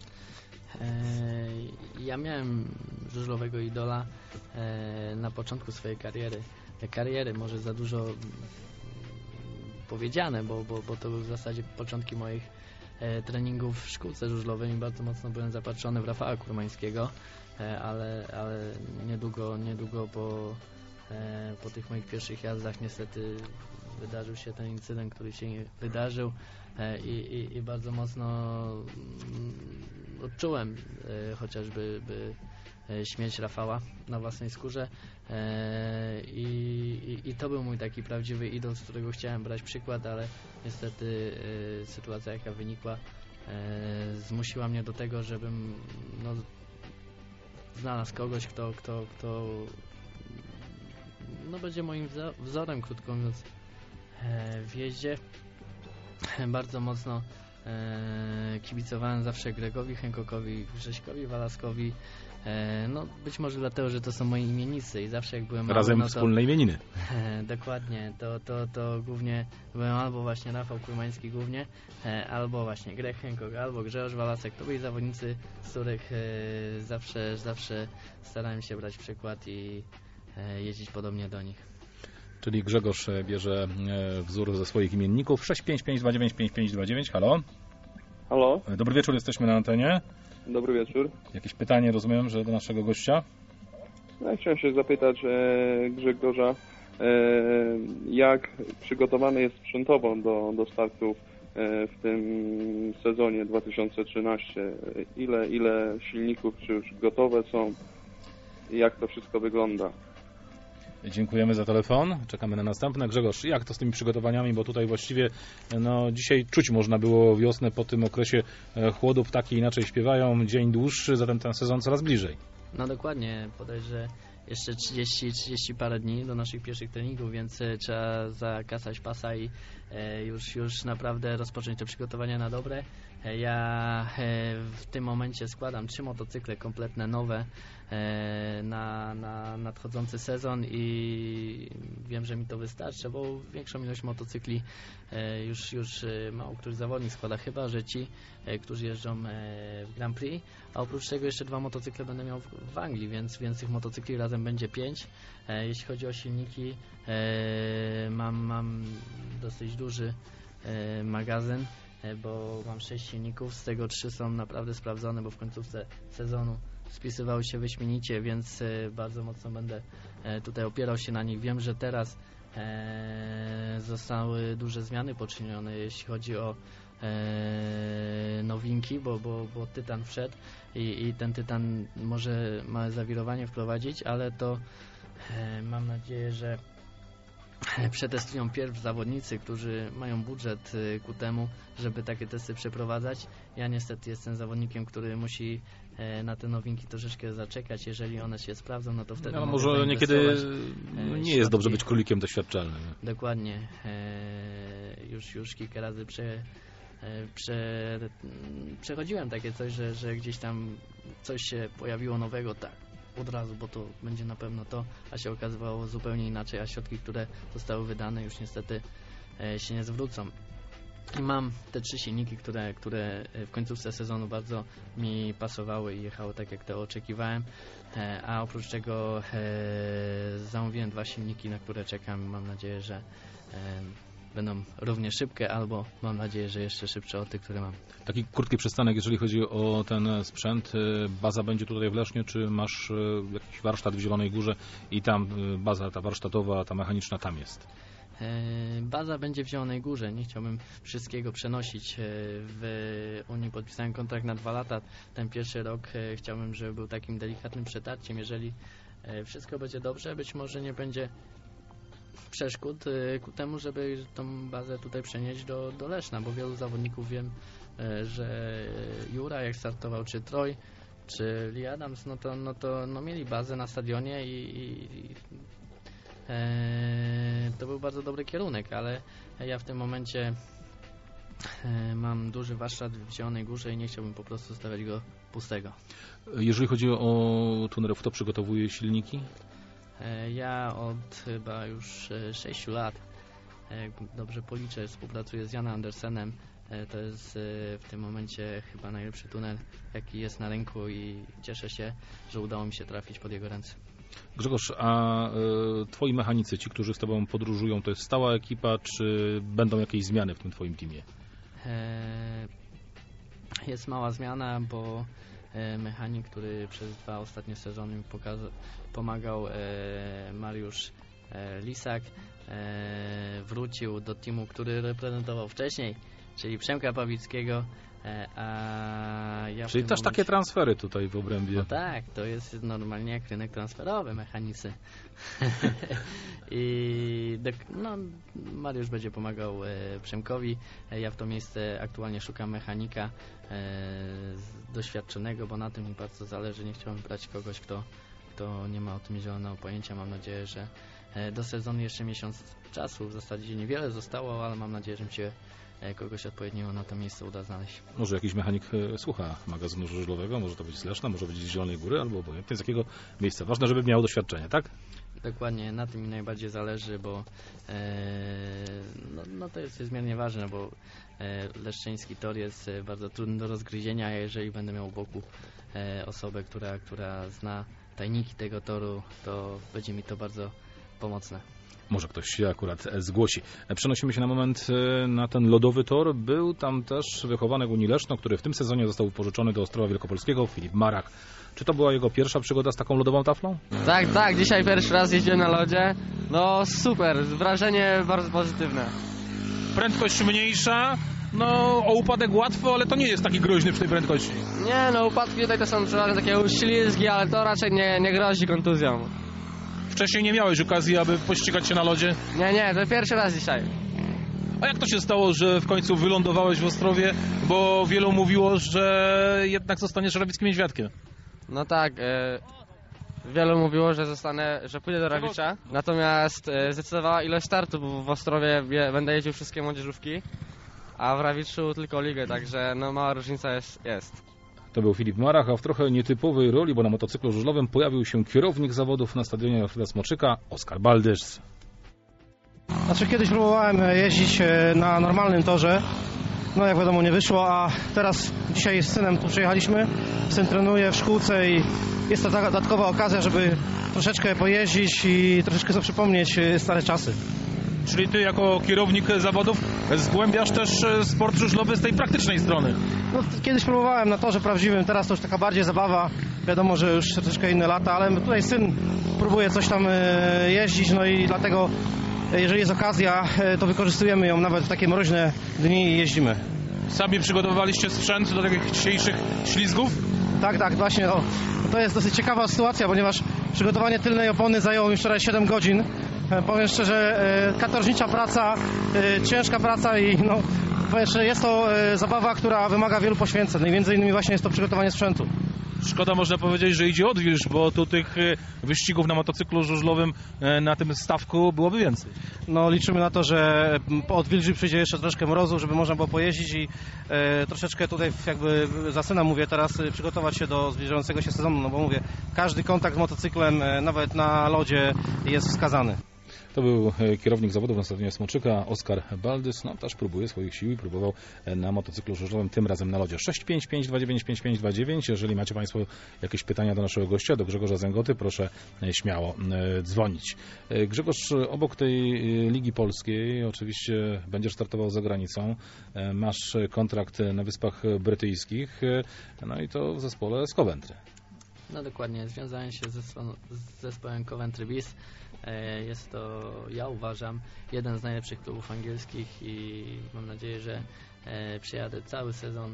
Ja miałem żużlowego idola na początku swojej kariery. kariery, może za dużo powiedziane, bo, bo, bo to były w zasadzie początki moich e, treningów w szkółce żużlowej i bardzo mocno byłem zapatrzony w Rafała Kurmańskiego, e, ale, ale niedługo, niedługo po, e, po tych moich pierwszych jazdach niestety wydarzył się ten incydent, który się wydarzył e, i, i, i bardzo mocno mm, odczułem e, chociażby by, e, śmierć Rafała na własnej skórze e, i, i, i to był mój taki prawdziwy idol, z którego chciałem brać przykład, ale niestety e, sytuacja jaka wynikła e, zmusiła mnie do tego, żebym no, znalazł kogoś, kto, kto, kto no, będzie moim wzorem, krótko mówiąc, e, w jeździe. Bardzo mocno e, kibicowałem zawsze Gregowi Hancockowi, Grześkowi Walaskowi. E, no być może dlatego, że to są moi imiennicy i zawsze jak byłem razem mały, no to, wspólne imieniny. E, dokładnie, to, to, to głównie byłem albo właśnie Rafał Kurmański głównie, e, albo właśnie Greg Hancock, albo Grzegorz Walasek. To byli zawodnicy, z których e, zawsze, zawsze starałem się brać przykład i e, jeździć podobnie do nich. Czyli Grzegorz bierze wzór ze swoich imienników. sześć pięć pięć dwa dziewięć pięć pięć dwa dziewięć. Halo? Halo? Dobry wieczór, jesteśmy na antenie. Dobry wieczór. Jakieś pytanie, rozumiem, że do naszego gościa? Ja chciałem się zapytać e, Grzegorza, e, jak przygotowany jest sprzętowo do, do startów e, w tym sezonie dwa tysiące trzynastym. Ile, ile silników czy już gotowe są i jak to wszystko wygląda? Dziękujemy za telefon. Czekamy na następne. Grzegorz, jak to z tymi przygotowaniami? Bo tutaj właściwie no, dzisiaj czuć można było wiosnę po tym okresie chłodu. Ptaki inaczej śpiewają. Dzień dłuższy, zatem ten sezon coraz bliżej. No dokładnie. Podejrzę jeszcze trzydzieści, trzydzieści parę dni do naszych pierwszych treningów, więc trzeba zakasać pasa i e, już, już naprawdę rozpocząć te przygotowania na dobre. E, ja e, w tym momencie składam trzy motocykle kompletne, nowe e, na, na nadchodzący sezon i wiem, że mi to wystarczy, bo większą ilość motocykli e, już, już mało który zawodnik składa, chyba że ci, e, którzy jeżdżą e, w Grand Prix, a oprócz tego jeszcze dwa motocykle będę miał w, w Anglii, więc, więc tych motocykli razem będzie pięć. E, jeśli chodzi o silniki, e, mam, mam dosyć duży e, magazyn, e, bo mam sześć silników, z tego trzy są naprawdę sprawdzone, bo w końcówce sezonu spisywały się wyśmienicie, więc e, bardzo mocno będę e, tutaj opierał się na nich. Wiem, że teraz e, zostały duże zmiany poczynione, jeśli chodzi o E, nowinki, bo, bo, bo Tytan wszedł i, i ten Tytan może małe zawirowanie wprowadzić, ale to e, mam nadzieję, że przetestują pierw zawodnicy, którzy mają budżet e, ku temu, żeby takie testy przeprowadzać. Ja niestety jestem zawodnikiem, który musi e, na te nowinki troszeczkę zaczekać. Jeżeli one się sprawdzą, no to wtedy no, może niekiedy e, nie jest dobrze być królikiem doświadczalnym. Dokładnie. E, już, już kilka razy prze Prze, przechodziłem takie coś, że, że gdzieś tam coś się pojawiło nowego, tak, od razu, bo to będzie na pewno to, a się okazywało zupełnie inaczej, a środki, które zostały wydane, już niestety e, się nie zwrócą. I mam te trzy silniki, które, które w końcówce sezonu bardzo mi pasowały i jechały tak, jak to oczekiwałem, e, a oprócz tego e, zamówiłem dwa silniki, na które czekam. Mam nadzieję, że e, będą równie szybkie, albo mam nadzieję, że jeszcze szybsze od tych, które mam. Taki krótki przystanek, jeżeli chodzi o ten sprzęt. Baza będzie tutaj w Lesznie, czy masz jakiś warsztat w Zielonej Górze i tam baza ta warsztatowa, ta mechaniczna tam jest? Baza będzie w Zielonej Górze. Nie chciałbym wszystkiego przenosić. W Unii podpisałem kontrakt na dwa lata. Ten pierwszy rok chciałbym, żeby był takim delikatnym przetarciem. Jeżeli wszystko będzie dobrze, być może nie będzie przeszkód ku temu, żeby tą bazę tutaj przenieść do, do Leszna, bo wielu zawodników wiem, że Jura jak startował, czy Troy, czy Lee Adams, no to, no to no mieli bazę na stadionie i, i, i e, to był bardzo dobry kierunek, ale ja w tym momencie e, mam duży warsztat w Zielonej Górze i nie chciałbym po prostu stawiać go pustego. Jeżeli chodzi o tunerów, kto przygotowuje silniki? Ja od chyba już sześciu lat, jak dobrze policzę, współpracuję z Janem Andersenem. To jest w tym momencie chyba najlepszy tuner, jaki jest na rynku i cieszę się, że udało mi się trafić pod jego ręce. Grzegorz, a y, twoi mechanicy, ci, którzy z tobą podróżują, to jest stała ekipa, czy będą jakieś zmiany w tym twoim teamie? E, jest mała zmiana, bo e, mechanik, który przez dwa ostatnie sezony mi pokaza- pomagał, e, Mariusz e, Lisak, e, wrócił do teamu, który reprezentował wcześniej, czyli Przemka Pawlickiego, e, a ja Czyli też momencie... takie transfery tutaj w obrębie. No tak, to jest normalnie jak rynek transferowy, mechanicy. I no, Mariusz będzie pomagał e, Przemkowi. E, ja w to miejsce aktualnie szukam mechanika e, doświadczonego, bo na tym mi bardzo zależy. Nie chciałbym brać kogoś, kto, kto nie ma o tym zielonego pojęcia. Mam nadzieję, że e, do sezonu jeszcze miesiąc czasu. W zasadzie niewiele zostało, ale mam nadzieję, że mi się e, kogoś odpowiedniego na to miejsce uda znaleźć. Może jakiś mechanik e, słucha magazynu żużlowego, może to być z Leszna, może być z Zielonej Góry, albo obojętnie z jakiego miejsca. Ważne, żeby miał doświadczenie, tak? Dokładnie, na tym mi najbardziej zależy, bo e, no, no to jest niezmiernie ważne, bo e, leszczyński tor jest e, bardzo trudny do rozgryzienia, a jeżeli będę miał wokół e, osobę, która, która zna tajniki tego toru, to będzie mi to bardzo pomocne. Może ktoś się akurat zgłosi. Przenosimy się na moment na ten lodowy tor. Był tam też wychowanek Unii Leszno, który w tym sezonie został pożyczony do Ostrowa Wielkopolskiego, Filip Marach. Czy to była jego pierwsza przygoda z taką lodową taflą? Tak, tak, dzisiaj pierwszy raz jeździłem na lodzie. No super, wrażenie bardzo pozytywne. Prędkość mniejsza, no o upadek łatwo, ale to nie jest taki groźny przy tej prędkości. Nie, no upadki tutaj to są przeważnie takie uślizgi, ale to raczej nie, nie grozi kontuzją. Wcześniej nie miałeś okazji, aby pościgać się na lodzie? Nie, nie, to pierwszy raz dzisiaj. A jak to się stało, że w końcu wylądowałeś w Ostrowie, bo wielu mówiło, że jednak zostaniesz rawickim niedźwiadkiem? No tak, e, wielu mówiło, że zostanę, że pójdę do Rawicza, natomiast e, zdecydowała ilość startów, bo w Ostrowie je, będę jeździł wszystkie młodzieżówki, a w Rawiczu tylko ligę, także no mała różnica jest. jest. To był Filip Marach, a w trochę nietypowej roli, bo na motocyklu żużlowym pojawił się kierownik zawodów na stadionie Alfreda Smoczyka, Oskar Baldys. Znaczy kiedyś próbowałem jeździć na normalnym torze, no jak wiadomo nie wyszło, a teraz dzisiaj z synem tu przyjechaliśmy, syn trenuje w szkółce i jest to taka dodatkowa okazja, żeby troszeczkę pojeździć i troszeczkę sobie przypomnieć stare czasy. Czyli ty jako kierownik zawodów zgłębiasz też sport żużlowy z tej praktycznej strony? No, kiedyś próbowałem na torze prawdziwym, teraz to już taka bardziej zabawa, wiadomo, że już troszeczkę inne lata, ale tutaj syn próbuje coś tam jeździć, no i dlatego jeżeli jest okazja, to wykorzystujemy ją nawet w takie mroźne dni i jeździmy. Sami przygotowywaliście sprzęt do takich dzisiejszych ślizgów? Tak, tak, właśnie. O, to jest dosyć ciekawa sytuacja, ponieważ przygotowanie tylnej opony zajęło mi wczoraj siedem godzin. Powiem szczerze, katorżnicza praca, ciężka praca i no, powiem szczerze, jest to zabawa, która wymaga wielu poświęceń. No i między innymi właśnie jest to przygotowanie sprzętu. Szkoda, można powiedzieć, że idzie odwilż, bo tu tych wyścigów na motocyklu żużlowym na tym stawku byłoby więcej. No liczymy na to, że po odwilży przyjdzie jeszcze troszkę mrozu, żeby można było pojeździć i e, troszeczkę tutaj jakby za syna mówię teraz przygotować się do zbliżającego się sezonu, no bo mówię, każdy kontakt z motocyklem e, nawet na lodzie jest wskazany. To był kierownik zawodów na stadionie Smoczyka, Oskar Baldys. No też próbuje swoich sił i próbował na motocyklu żużlowym, tym razem na lodzie. sześć pięć pięć dwa dziewięć pięć pięć dwa dziewięć. Jeżeli macie Państwo jakieś pytania do naszego gościa, do Grzegorza Zęgoty, proszę śmiało dzwonić. Grzegorz, obok tej Ligi Polskiej oczywiście będziesz startował za granicą. Masz kontrakt na Wyspach Brytyjskich, no i to w zespole z Coventry. No dokładnie, związałem się ze, z zespołem Coventry Bees. Jest to, ja uważam, jeden z najlepszych klubów angielskich i mam nadzieję, że przyjadę cały sezon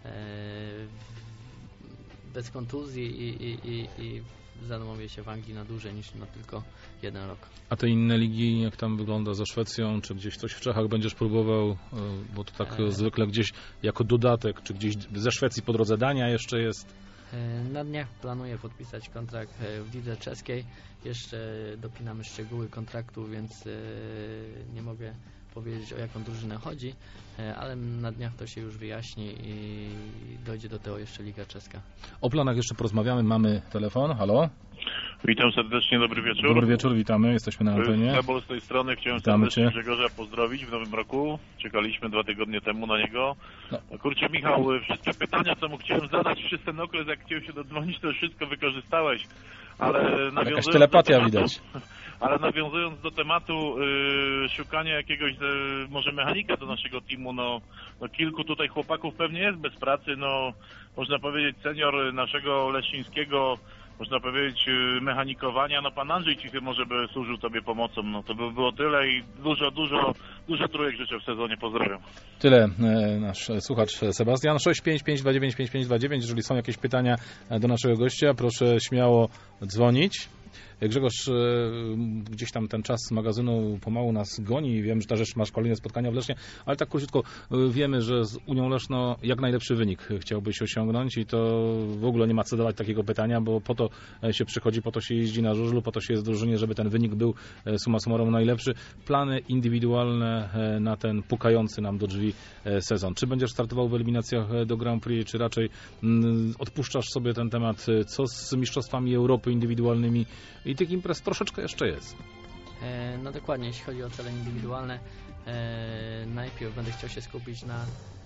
bez kontuzji i, i, i, i zanowię się w Anglii na dłużej niż na tylko jeden rok. A te inne ligi, jak tam wygląda za Szwecją, czy gdzieś coś w Czechach będziesz próbował, bo to tak e... zwykle gdzieś jako dodatek, czy gdzieś ze Szwecji po drodze Dania jeszcze jest? Na dniach planuję podpisać kontrakt w lidze czeskiej. Jeszcze dopinamy szczegóły kontraktu, więc nie mogę powiedzieć, o jaką drużynę chodzi, ale na dniach to się już wyjaśni i dojdzie do tego jeszcze Liga Czeska. O planach jeszcze porozmawiamy. Mamy telefon. Halo? Witam serdecznie, dobry wieczór. Dobry wieczór, witamy, jesteśmy na antenie. Sebol z tej strony, chciałem Witamy serdecznie cię. Grzegorza pozdrowić w nowym roku. Czekaliśmy dwa tygodnie temu na niego. No. Kurczę Michał, wszystkie pytania, co mu chciałem zadać przez ten okres, jak chciałem się dodzwonić, to wszystko wykorzystałeś. Ale Jakaś nawiązując telepatia do tematu, widać. Ale nawiązując do tematu yy, szukania jakiegoś yy, może mechanika do naszego teamu, no, no kilku tutaj chłopaków pewnie jest bez pracy, no można powiedzieć senior naszego Leszczyńskiego, można powiedzieć yy, mechanikowania, no pan Andrzej Cichy może by służył tobie pomocą, no to by było tyle i dużo, dużo, dużo trójek życzę w sezonie, pozdrawiam. Tyle e, nasz słuchacz Sebastian. sześć pięć pięć dwa dziewięć pięć pięć dwa dziewięć. Jeżeli są jakieś pytania do naszego gościa, proszę śmiało dzwonić. Grzegorz, e, gdzieś tam ten czas magazynu pomału nas goni. Wiem, że też masz kolejne spotkania w Lesznie, ale tak króciutko, e, wiemy, że z Unią Leszno jak najlepszy wynik chciałbyś osiągnąć i to w ogóle nie ma co dawać takiego pytania, bo po to się przychodzi, po to się jeździ na żużlu, po to się jest w drużynie, żeby ten wynik był e, summa summarum najlepszy. Plany indywidualne e, na ten pukający nam do drzwi e, sezon. Czy będziesz startował w eliminacjach do Grand Prix, czy raczej m, odpuszczasz sobie ten temat? Co z mistrzostwami Europy indywidualnymi? I tych imprez troszeczkę jeszcze jest. E, no dokładnie, jeśli chodzi o cele indywidualne, e, najpierw będę chciał się skupić na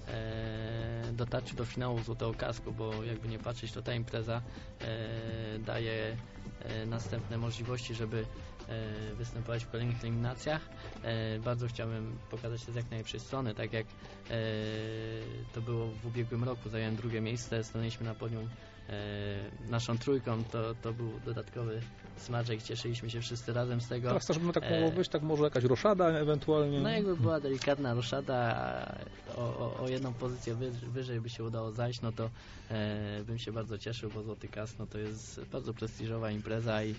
e, dotarciu do finału Złotego Kasku, bo jakby nie patrzeć, to ta impreza e, daje e, następne możliwości, żeby e, występować w kolejnych eliminacjach. E, bardzo chciałbym pokazać się z jak najlepszej strony, tak jak e, to było w ubiegłym roku. Zająłem drugie miejsce, stanęliśmy na podium E, naszą trójką, to, to był dodatkowy smaczek, cieszyliśmy się wszyscy razem z tego. Teraz też by tak mogło być, tak może jakaś roszada ewentualnie? No jakby była delikatna roszada, o, o, o jedną pozycję wy, wyżej by się udało zajść, no to e, bym się bardzo cieszył, bo Złoty Kask no to jest bardzo prestiżowa impreza i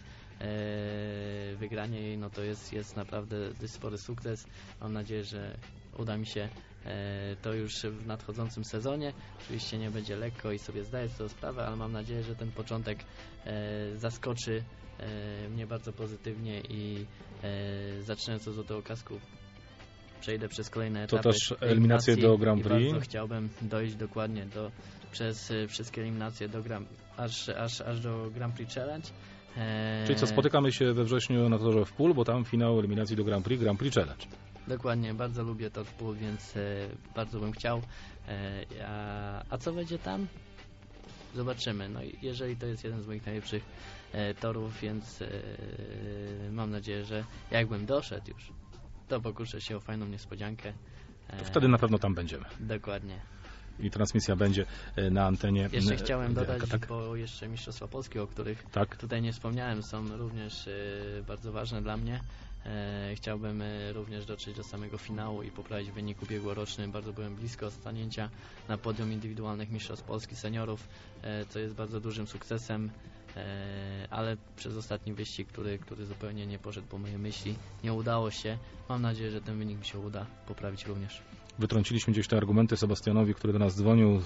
e, wygranie jej no to jest, jest naprawdę dość spory sukces. Mam nadzieję, że uda mi się to już w nadchodzącym sezonie. Oczywiście nie będzie lekko i sobie zdaję z tego sprawę, ale mam nadzieję, że ten początek zaskoczy mnie bardzo pozytywnie i zaczynając od Złotego Kasku przejdę przez kolejne etapy. To też eliminacje do Grand Prix. I bardzo chciałbym dojść dokładnie do, przez wszystkie eliminacje do Grand, aż, aż, aż do Grand Prix Challenge. Czyli co, spotykamy się we wrześniu na torze w Pól, bo tam finał eliminacji do Grand Prix, Grand Prix Challenge. Dokładnie, bardzo lubię tor w Pól, więc e, bardzo bym chciał. E, a, a co będzie tam? Zobaczymy. No, jeżeli to jest jeden z moich najlepszych e, torów, więc e, mam nadzieję, że jakbym doszedł już, to pokuszę się o fajną niespodziankę. E, to wtedy na pewno tam będziemy. Dokładnie. I transmisja będzie na antenie. Jeszcze chciałem dodać, tak? bo jeszcze Mistrzostwa Polskie, o których tak? tutaj nie wspomniałem, są również e, bardzo ważne dla mnie. E, chciałbym e, również dotrzeć do samego finału i poprawić wynik ubiegłoroczny. Bardzo byłem blisko stanięcia na podium indywidualnych Mistrzostw Polski seniorów, e, co jest bardzo dużym sukcesem, e, ale przez ostatni wyścig, który, który zupełnie nie poszedł po mojej myśli, nie udało się. Mam nadzieję, że ten wynik mi się uda poprawić również. Wytrąciliśmy gdzieś te argumenty Sebastianowi, który do nas dzwonił,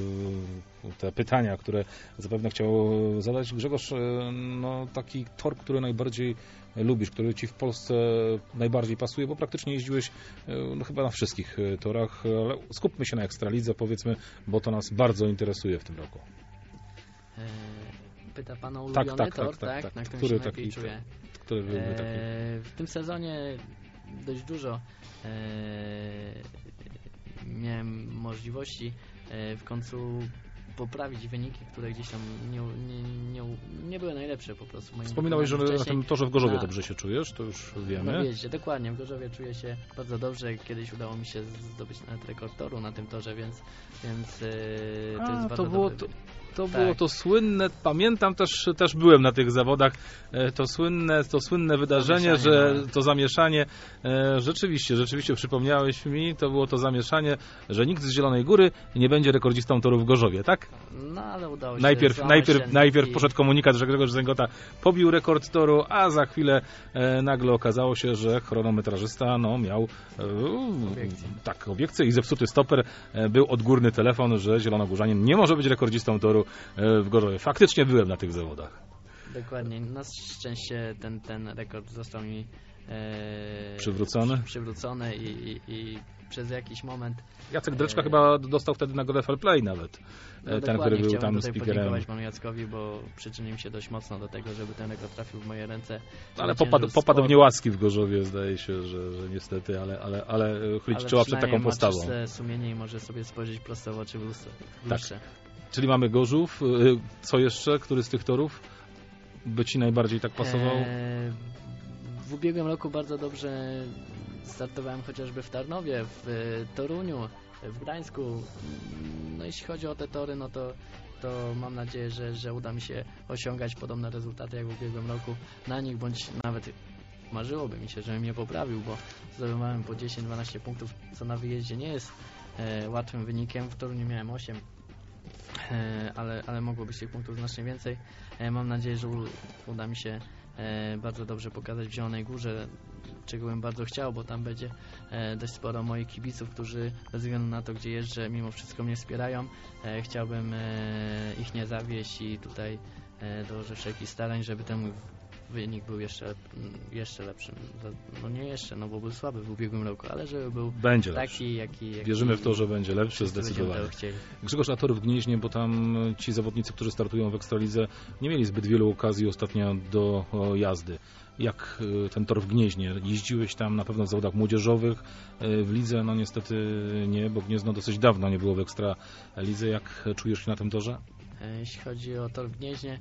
te pytania, które zapewne chciał zadać. Grzegorz, no taki tor, który najbardziej lubisz, który Ci w Polsce najbardziej pasuje, bo praktycznie jeździłeś no, chyba na wszystkich torach, ale skupmy się na Ekstralidze, powiedzmy, bo to nas bardzo interesuje w tym roku. Pyta Pan o tak, ulubiony tak, tor, tak, tak, tak, na którym który się najlepiej taki, czuję? Który byłby taki? W tym sezonie dość dużo miałem możliwości w końcu poprawić wyniki, które gdzieś tam nie, nie, nie, nie były najlepsze po prostu. Wspominałeś, że na tym torze w Gorzowie na... dobrze się czujesz, to już wiemy. No wiecie, dokładnie, w Gorzowie czuję się bardzo dobrze. Kiedyś udało mi się zdobyć nawet rekord toru na tym torze, więc, więc yy, to A, jest to bardzo było dobry to... To tak. było to słynne, pamiętam też, też byłem na tych zawodach, to słynne, to słynne wydarzenie, że no. to zamieszanie, rzeczywiście, rzeczywiście przypomniałeś mi, to było to zamieszanie, że nikt z Zielonej Góry nie będzie rekordzistą toru w Gorzowie, tak? No ale udało się. Najpierw, najpierw, najpierw i... poszedł komunikat, że Grzegorz Zęgota pobił rekord toru, a za chwilę e, nagle okazało się, że chronometrażysta no, miał e, obiekcję. tak, obiekcję i zepsuty stoper, e, był odgórny telefon, że zielonogórzanin nie może być rekordzistą toru w Gorzowie. Faktycznie byłem na tych zawodach. Dokładnie. Na szczęście ten, ten rekord został mi e, przywrócony, przy, przywrócony i, i, i przez jakiś moment... Jacek Dreczka e, chyba dostał wtedy nagrodę Fair Play nawet. No ten, który był chciałem tam tutaj speakerem. podziękować panu Jackowi, bo przyczynił się dość mocno do tego, żeby ten rekord trafił w moje ręce. Ale popadł, popadł w niełaski w Gorzowie, zdaje się, że, że niestety, ale, ale, ale chylić czoła przed taką postawą. Ale sumienie i może sobie spojrzeć prosto w oczy w lustrze. Tak. Czyli mamy Gorzów. Co jeszcze? Który z tych torów? by Ci najbardziej tak pasował? E, w ubiegłym roku bardzo dobrze startowałem chociażby w Tarnowie, w Toruniu, w Gdańsku. No jeśli chodzi o te tory, no to, to mam nadzieję, że, że uda mi się osiągać podobne rezultaty jak w ubiegłym roku na nich, bądź nawet marzyłoby mi się, żebym je poprawił, bo zdobywałem po dziesięć dwanaście punktów, co na wyjeździe nie jest e, łatwym wynikiem. W Toruniu miałem osiem, e, ale, ale mogło być tych punktów znacznie więcej. E, mam nadzieję, że u, uda mi się e, bardzo dobrze pokazać w Zielonej Górze, czego bym bardzo chciał, bo tam będzie e, dość sporo moich kibiców, którzy bez względu na to, gdzie jeżdżę, mimo wszystko mnie wspierają. E, chciałbym e, ich nie zawieść i tutaj e, dołożę wszelkich starań, żeby ten mój wynik był jeszcze, jeszcze lepszy. No nie jeszcze, no bo był słaby w ubiegłym roku, ale żeby był będzie taki, jaki, jaki... Wierzymy w to, że będzie lepszy, zdecydowanie. Grzegorz, a tor w Gnieźnie, bo tam ci zawodnicy, którzy startują w Ekstralidze, nie mieli zbyt wielu okazji ostatnio do jazdy. Jak ten tor w Gnieźnie? Jeździłeś tam na pewno w zawodach młodzieżowych, w lidze no niestety nie, bo Gniezno dosyć dawno nie było w Ekstralidze. Jak czujesz się na tym torze? Jeśli chodzi o tor w Gnieźnie,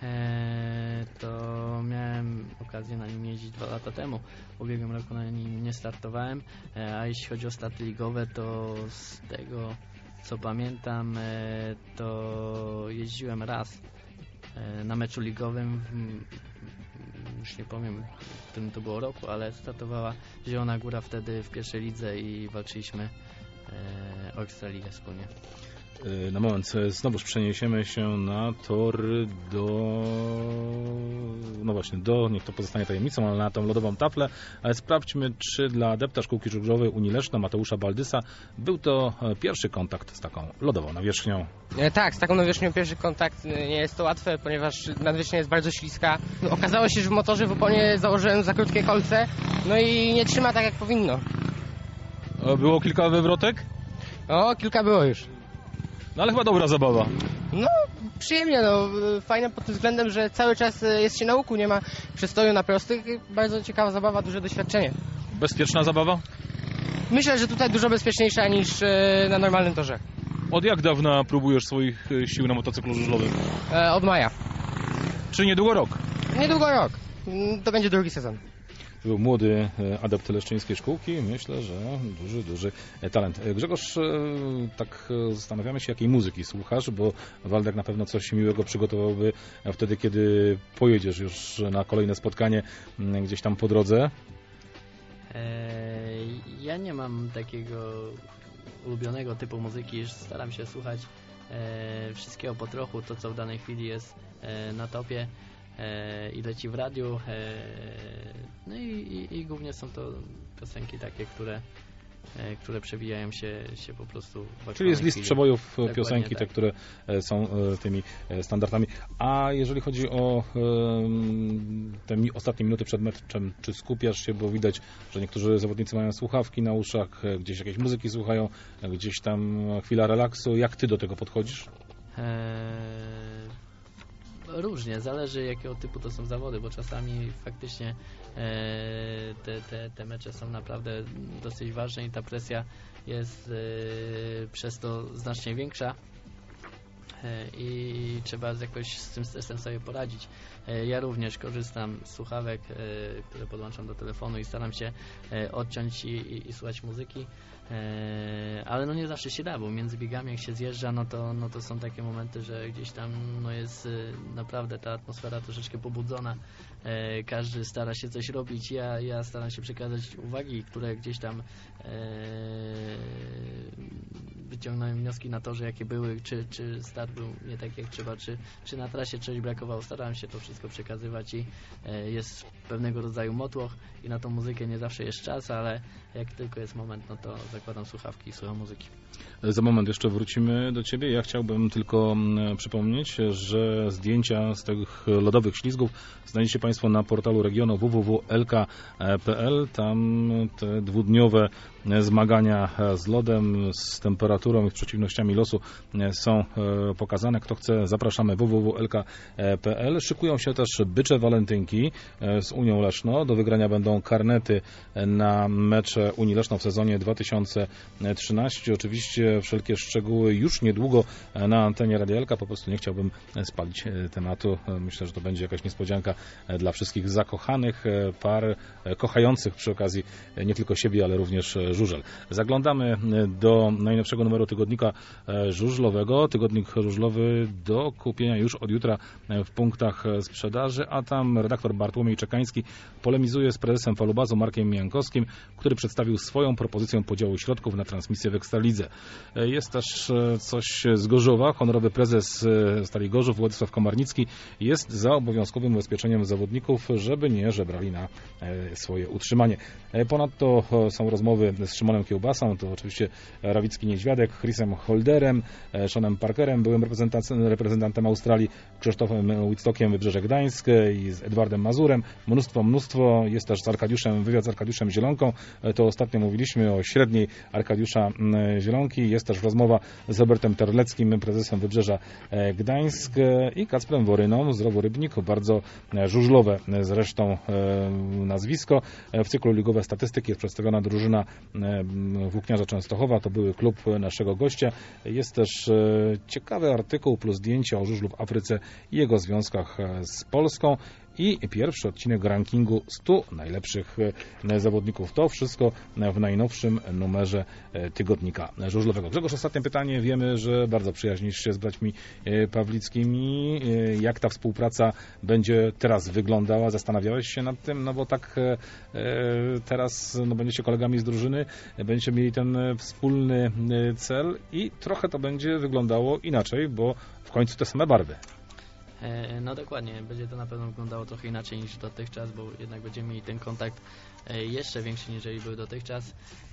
to miałem okazję na nim jeździć dwa lata temu. W ubiegłym roku na nim nie startowałem, a jeśli chodzi o starty ligowe, to z tego co pamiętam, to jeździłem raz na meczu ligowym, już nie powiem, w którym to było roku, ale startowała Zielona Góra wtedy w pierwszej lidze i walczyliśmy o Ekstraligę wspólnie. Na moment znowuż przeniesiemy się na tor do, no właśnie, do, niech to pozostanie tajemnicą, ale na tą lodową taflę. Ale sprawdźmy, czy dla adepta szkółki żużlowej Unii Leszno, Mateusza Baldysa, był to pierwszy kontakt z taką lodową nawierzchnią. Tak, z taką nawierzchnią pierwszy kontakt nie jest to łatwe, ponieważ nawierzchnia jest bardzo śliska. Okazało się, że w motorze w oponie założyłem za krótkie kolce, no i nie trzyma tak jak powinno. Było kilka wywrotek? O, kilka było już. No ale chyba dobra zabawa. No, przyjemnie, no, fajne pod tym względem, że cały czas jest się na łuku, nie ma przestoju na prostych. Bardzo ciekawa zabawa, duże doświadczenie. Bezpieczna zabawa? Myślę, że tutaj dużo bezpieczniejsza niż na normalnym torze. Od jak dawna próbujesz swoich sił na motocyklu żużlowym? E, od maja. Czy niedługo rok? Niedługo rok. To będzie drugi sezon. Był młody adept leszczyńskiej szkółki, myślę, że duży, duży talent. Grzegorz, tak zastanawiamy się, jakiej muzyki słuchasz, bo Waldek na pewno coś miłego przygotowałby wtedy, kiedy pojedziesz już na kolejne spotkanie gdzieś tam po drodze. Eee, ja nie mam takiego ulubionego typu muzyki, że staram się słuchać e, wszystkiego po trochu, to co w danej chwili jest e, na topie e, i leci w radiu. E, no i, i, i głównie są to piosenki takie, które e, które przewijają się, się po prostu w Czyli jest list chwili. przebojów, Dokładnie piosenki, tak. te, które są tymi standardami. A jeżeli chodzi o te ostatnie minuty przed meczem, czy skupiasz się, bo widać, że niektórzy zawodnicy mają słuchawki na uszach, gdzieś jakieś muzyki słuchają, gdzieś tam chwila relaksu. Jak ty do tego podchodzisz? Eee, różnie, zależy jakiego typu to są zawody, bo czasami faktycznie e, te, te, te mecze są naprawdę dosyć ważne i ta presja jest e, przez to znacznie większa e, i trzeba jakoś z tym stresem sobie poradzić. E, ja również korzystam z słuchawek, e, które podłączam do telefonu i staram się e, odciąć i, i, i słuchać muzyki. Eee, ale no nie zawsze się da, bo między biegami jak się zjeżdża, no to, no to są takie momenty, że gdzieś tam no jest y, naprawdę ta atmosfera troszeczkę pobudzona, eee, każdy stara się coś robić, ja, ja staram się przekazać uwagi, które gdzieś tam eee, wyciągnąłem wnioski na torze, jakie były, czy, czy start był nie tak jak trzeba, czy, czy na trasie czegoś brakowało, starałem się to wszystko przekazywać i e, jest pewnego rodzaju motłoch i na tą muzykę nie zawsze jest czas, ale jak tylko jest moment, no to zakładam słuchawki i słucham muzyki. Za moment jeszcze wrócimy do Ciebie. Ja chciałbym tylko przypomnieć, że zdjęcia z tych lodowych ślizgów znajdziecie Państwo na portalu regionu w w w kropka l k kropka p l. Tam te dwudniowe zmagania z lodem, z temperaturą i z przeciwnościami losu są pokazane. Kto chce, zapraszamy w w w kropka l k kropka p l. Szykują się też bycze walentynki z Unią Leszno. Do wygrania będą karnety na mecze Unii Leszno w sezonie dwa tysiące trzynastym. Oczywiście wszelkie szczegóły już niedługo na antenie Radia Elka. Po prostu nie chciałbym spalić tematu. Myślę, że to będzie jakaś niespodzianka dla wszystkich zakochanych par, kochających przy okazji nie tylko siebie, ale również żużel. Zaglądamy do najnowszego numeru tygodnika żużlowego. Tygodnik żużlowy do kupienia już od jutra w punktach sprzedaży, a tam redaktor Bartłomiej Czekański polemizuje z prezesem Falubazu Markiem Jankowskim, który przedstawił swoją propozycję podziału środków na transmisję w Ekstralidze. Jest też coś z Gorzowa. Honorowy prezes Stali Gorzów Władysław Komarnicki jest za obowiązkowym ubezpieczeniem zawodników, żeby nie żebrali na swoje utrzymanie. Ponadto są rozmowy z Szymonem Kiełbasą, to oczywiście Rawicki Niedźwiadek, Chrisem Holderem, Seanem Parkerem, byłym reprezentantem, reprezentantem Australii, Krzysztofem Whitstockiem Wybrzeże Gdańsk i z Edwardem Mazurem. Mnóstwo, mnóstwo. Jest też z Arkadiuszem, wywiad z Arkadiuszem Zielonką. To ostatnio mówiliśmy o średniej Arkadiusza Zielonki. Jest też rozmowa z Robertem Terleckim, prezesem Wybrzeża Gdańsk i Kacprem Woryną z Rowu Rybnik. Bardzo żużlowe zresztą nazwisko. W cyklu Ligowe Statystyki jest przedstawiona drużyna Włókniarza Częstochowa. To były klub naszego gościa. Jest też ciekawy artykuł plus zdjęcia o żużlu w Afryce i jego związkach z Polską. I pierwszy odcinek rankingu stu najlepszych zawodników. To wszystko w najnowszym numerze tygodnika żużlowego. Grzegorz, ostatnie pytanie. Wiemy, że bardzo przyjaźnisz się z braćmi Pawlickimi. Jak ta współpraca będzie teraz wyglądała? Zastanawiałeś się nad tym? No bo tak teraz no, będziecie kolegami z drużyny, będziecie mieli ten wspólny cel i trochę to będzie wyglądało inaczej, bo w końcu te same barwy. No dokładnie, będzie to na pewno wyglądało trochę inaczej niż dotychczas, bo jednak będziemy mieli ten kontakt jeszcze większy niż był dotychczas.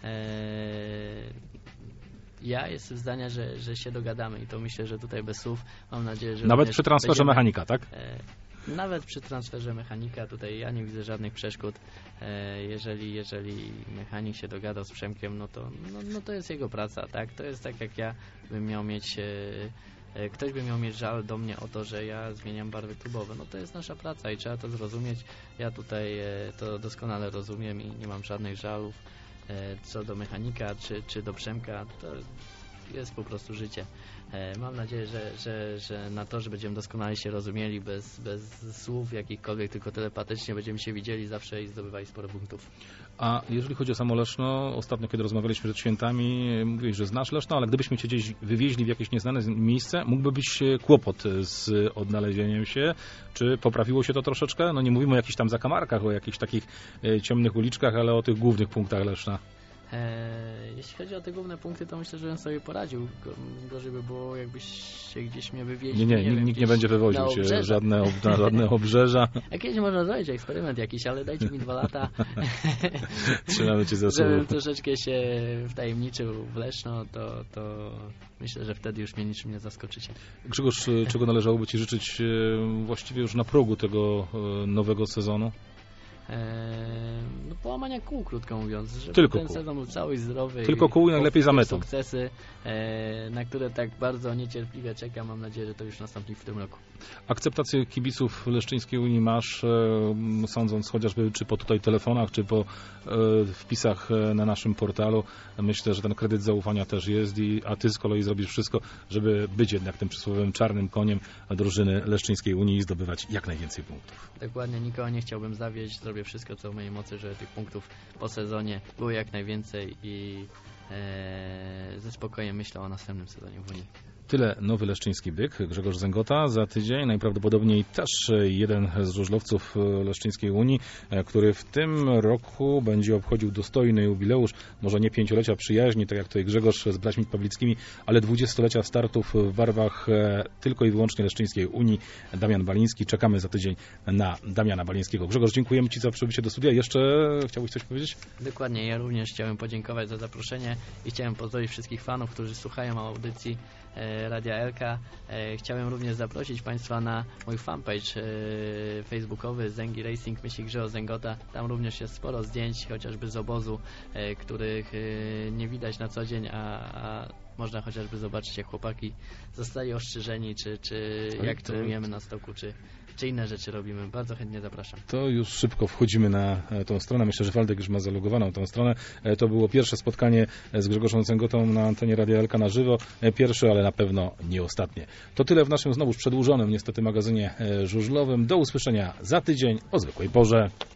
Ja jestem zdania, że, że się dogadamy i to myślę, że tutaj bez słów mam nadzieję, że... Nawet przy transferze będziemy, mechanika, tak? Nawet przy transferze mechanika tutaj ja nie widzę żadnych przeszkód. Jeżeli, jeżeli mechanik się dogadał z Przemkiem, no to, no, no to jest jego praca, tak? To jest tak, jak ja bym miał mieć... Ktoś by miał mieć żal do mnie o to, że ja zmieniam barwy klubowe. No to jest nasza praca i trzeba to zrozumieć. Ja tutaj to doskonale rozumiem i nie mam żadnych żalów co do mechanika czy, czy do Przemka. To jest po prostu życie. Mam nadzieję, że, że, że na to, że będziemy doskonale się rozumieli bez, bez słów jakichkolwiek, tylko telepatycznie będziemy się widzieli zawsze i zdobywali sporo punktów. A jeżeli chodzi o samo Leszno, ostatnio kiedy rozmawialiśmy przed świętami, mówiłeś, że znasz Leszno, ale gdybyśmy cię gdzieś wywieźli w jakieś nieznane miejsce, mógłby być kłopot z odnalezieniem się. Czy poprawiło się to troszeczkę? No nie mówimy o jakichś tam zakamarkach, o jakichś takich ciemnych uliczkach, ale o tych głównych punktach Leszna. Eee, jeśli chodzi o te główne punkty, to myślę, że bym sobie poradził. Gorzej by było, jakbyś się gdzieś mnie wywieźli. Nie, nie, nie nikt nie będzie wywoził się żadne, na żadne obrzeża. A kiedyś można zrobić eksperyment jakiś, ale dajcie mi dwa lata. Trzymamy cię za słowo. Żebym troszeczkę się wtajemniczył w Leszno, to, to myślę, że wtedy już mnie niczym nie zaskoczycie. Grzegorz, czego należałoby ci życzyć właściwie już na progu tego nowego sezonu? No, połamania kół, krótko mówiąc, żeby Tylko ten kół. sezon był cały i zdrowy. Tylko kół i najlepiej za metą. Sukcesy, na które tak bardzo niecierpliwie czekam. Mam nadzieję, że to już nastąpi w tym roku. Akceptację kibiców Leszczyńskiej Unii masz, sądząc chociażby czy po tutaj telefonach, czy po wpisach na naszym portalu. Myślę, że ten kredyt zaufania też jest, i, a ty z kolei zrobisz wszystko, żeby być jednak tym przysłowiowym czarnym koniem drużyny Leszczyńskiej Unii i zdobywać jak najwięcej punktów. Dokładnie, nikogo nie chciałbym zawieść. Zrobię wszystko, co w mojej mocy, żeby tych punktów po sezonie było jak najwięcej i e, ze spokojem myślę o następnym sezonie w Unii. Tyle nowy leszczyński byk. Grzegorz Zęgota za tydzień. Najprawdopodobniej też jeden z żużlowców Leszczyńskiej Unii, który w tym roku będzie obchodził dostojny jubileusz, może nie pięciolecia przyjaźni, tak jak tutaj Grzegorz z braćmi Pawlickimi, ale dwudziestolecia startów w barwach tylko i wyłącznie Leszczyńskiej Unii. Damian Baliński. Czekamy za tydzień na Damiana Balińskiego. Grzegorz, dziękujemy ci za przybycie do studia. Jeszcze chciałbyś coś powiedzieć? Dokładnie. Ja również chciałem podziękować za zaproszenie i chciałem pozdrowić wszystkich fanów, którzy słuchają audycji. e, Radia Elka. E, chciałem również zaprosić Państwa na mój fanpage e, facebookowy Zęgi Racing, myśli Grzeo Zęgota. Tam również jest sporo zdjęć, chociażby z obozu, e, których e, nie widać na co dzień, a, a można chociażby zobaczyć, jak chłopaki zostali ostrzyżeni, czy, czy jak to... trenujemy na stoku, czy, czy inne rzeczy robimy. Bardzo chętnie zapraszam. To już szybko wchodzimy na tą stronę. Myślę, że Waldek już ma zalogowaną tą stronę. To było pierwsze spotkanie z Grzegorzem Zęgotą na antenie Radia Elka na żywo. Pierwsze, ale na pewno nie ostatnie. To tyle w naszym znowuż przedłużonym niestety magazynie żużlowym. Do usłyszenia za tydzień o zwykłej porze.